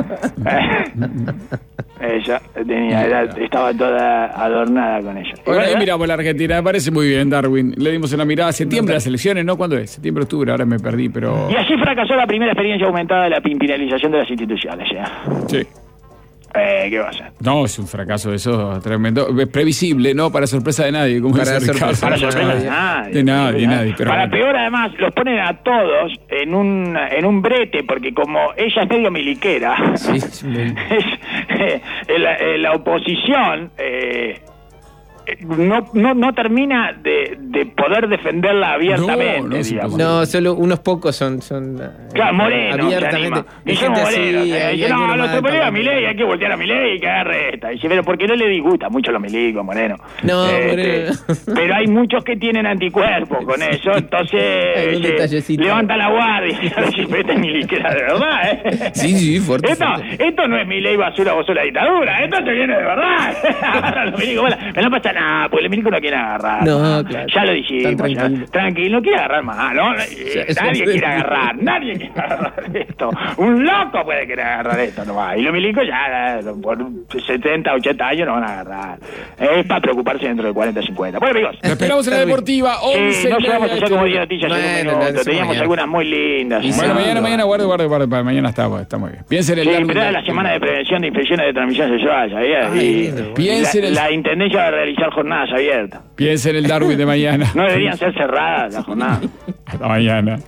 Ella tenía, era, estaba toda adornada con ella. Y Bueno, bueno, ahí miramos la Argentina, me parece muy bien, Darwin. Le dimos una mirada. Septiembre las elecciones, ¿no? ¿Cuándo es? Septiembre, octubre, ahora me perdí, pero. Y así fracasó la primera experiencia aumentada de la pimpinelización de las instituciones. ¿Ya? Sí. Eh, ¿Qué va a hacer? No, es un fracaso de eso tremendo. Es previsible, ¿no? Para sorpresa de nadie. Como Para dice Ricardo. Para sorpresa de nadie. De nadie, nadie. Pero para bueno. peor, además, los ponen a todos en un en un brete, porque como ella es medio miliquera, Sí, es muy- es, eh, la, eh, la oposición eh, no, no, no termina de, de poder defenderla abiertamente, No, no, es digamos. imposible. No, solo unos pocos son, son eh, Claro, Moreno se abiertamente. anima. Hay Dice gente Moreno, así, eh, hay- dice, hay no, uno no más se pelea a también. Milei, hay que voltear a Milei y que agarre esta. Dice, pero porque no le disgusta mucho los milicos, Moreno. No, Este, Moreno. Pero hay muchos que tienen anticuerpos con eso, entonces Hay un eh, detallecito. levanta la guardia y dice, pero esta es miliquera de verdad, ¿eh? Sí, sí, fuerte, Esto, fuerte. esto no es Milei basura, vos sos la dictadura, esto te viene de verdad. Agarra a los milicos, bueno, pero no pasa nada, porque los milicos no quieren agarrar. No, claro. Ya lo dijimos. Están ya. tranquilos. Tranquilo, no quiere agarrar más, ¿no? Eh, Ya, ya nadie sé. quiere agarrar, nadie quiere agarrar esto. Un loco puede querer agarrar esto nomás. Y los milicos ya, eh, por setenta, ochenta años no van a agarrar. Es para preocuparse dentro de cuarenta, cincuenta. Bueno, amigos. Lo esperamos en la deportiva. once Sí, no llegamos a hacer como diez Bueno, noticias en Bueno, un la minuto. hacemos Teníamos mañana. algunas muy lindas. Y ¿no? sí, mañana, no. mañana, guarde, guarde, guarde, para mañana está, está muy bien. Piensen en el Sí, Darwin pero era de- la semana de prevención de infecciones de transmisión sexual, ¿sabías? Ay, Y lindo. Piensen la, en el- la intendencia va a realizar jornadas abiertas. Piensen en el Darwin de mañana. No deberían ser cerradas las jornadas. Hasta mañana.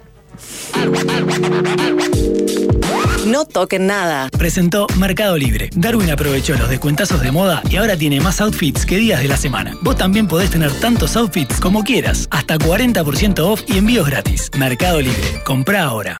No toquen nada. Presentó Mercado Libre. Darwin aprovechó los descuentazos de moda y ahora tiene más outfits que días de la semana. Vos también podés tener tantos outfits como quieras. Hasta cuarenta por ciento off y envíos gratis. Mercado Libre. Comprá ahora.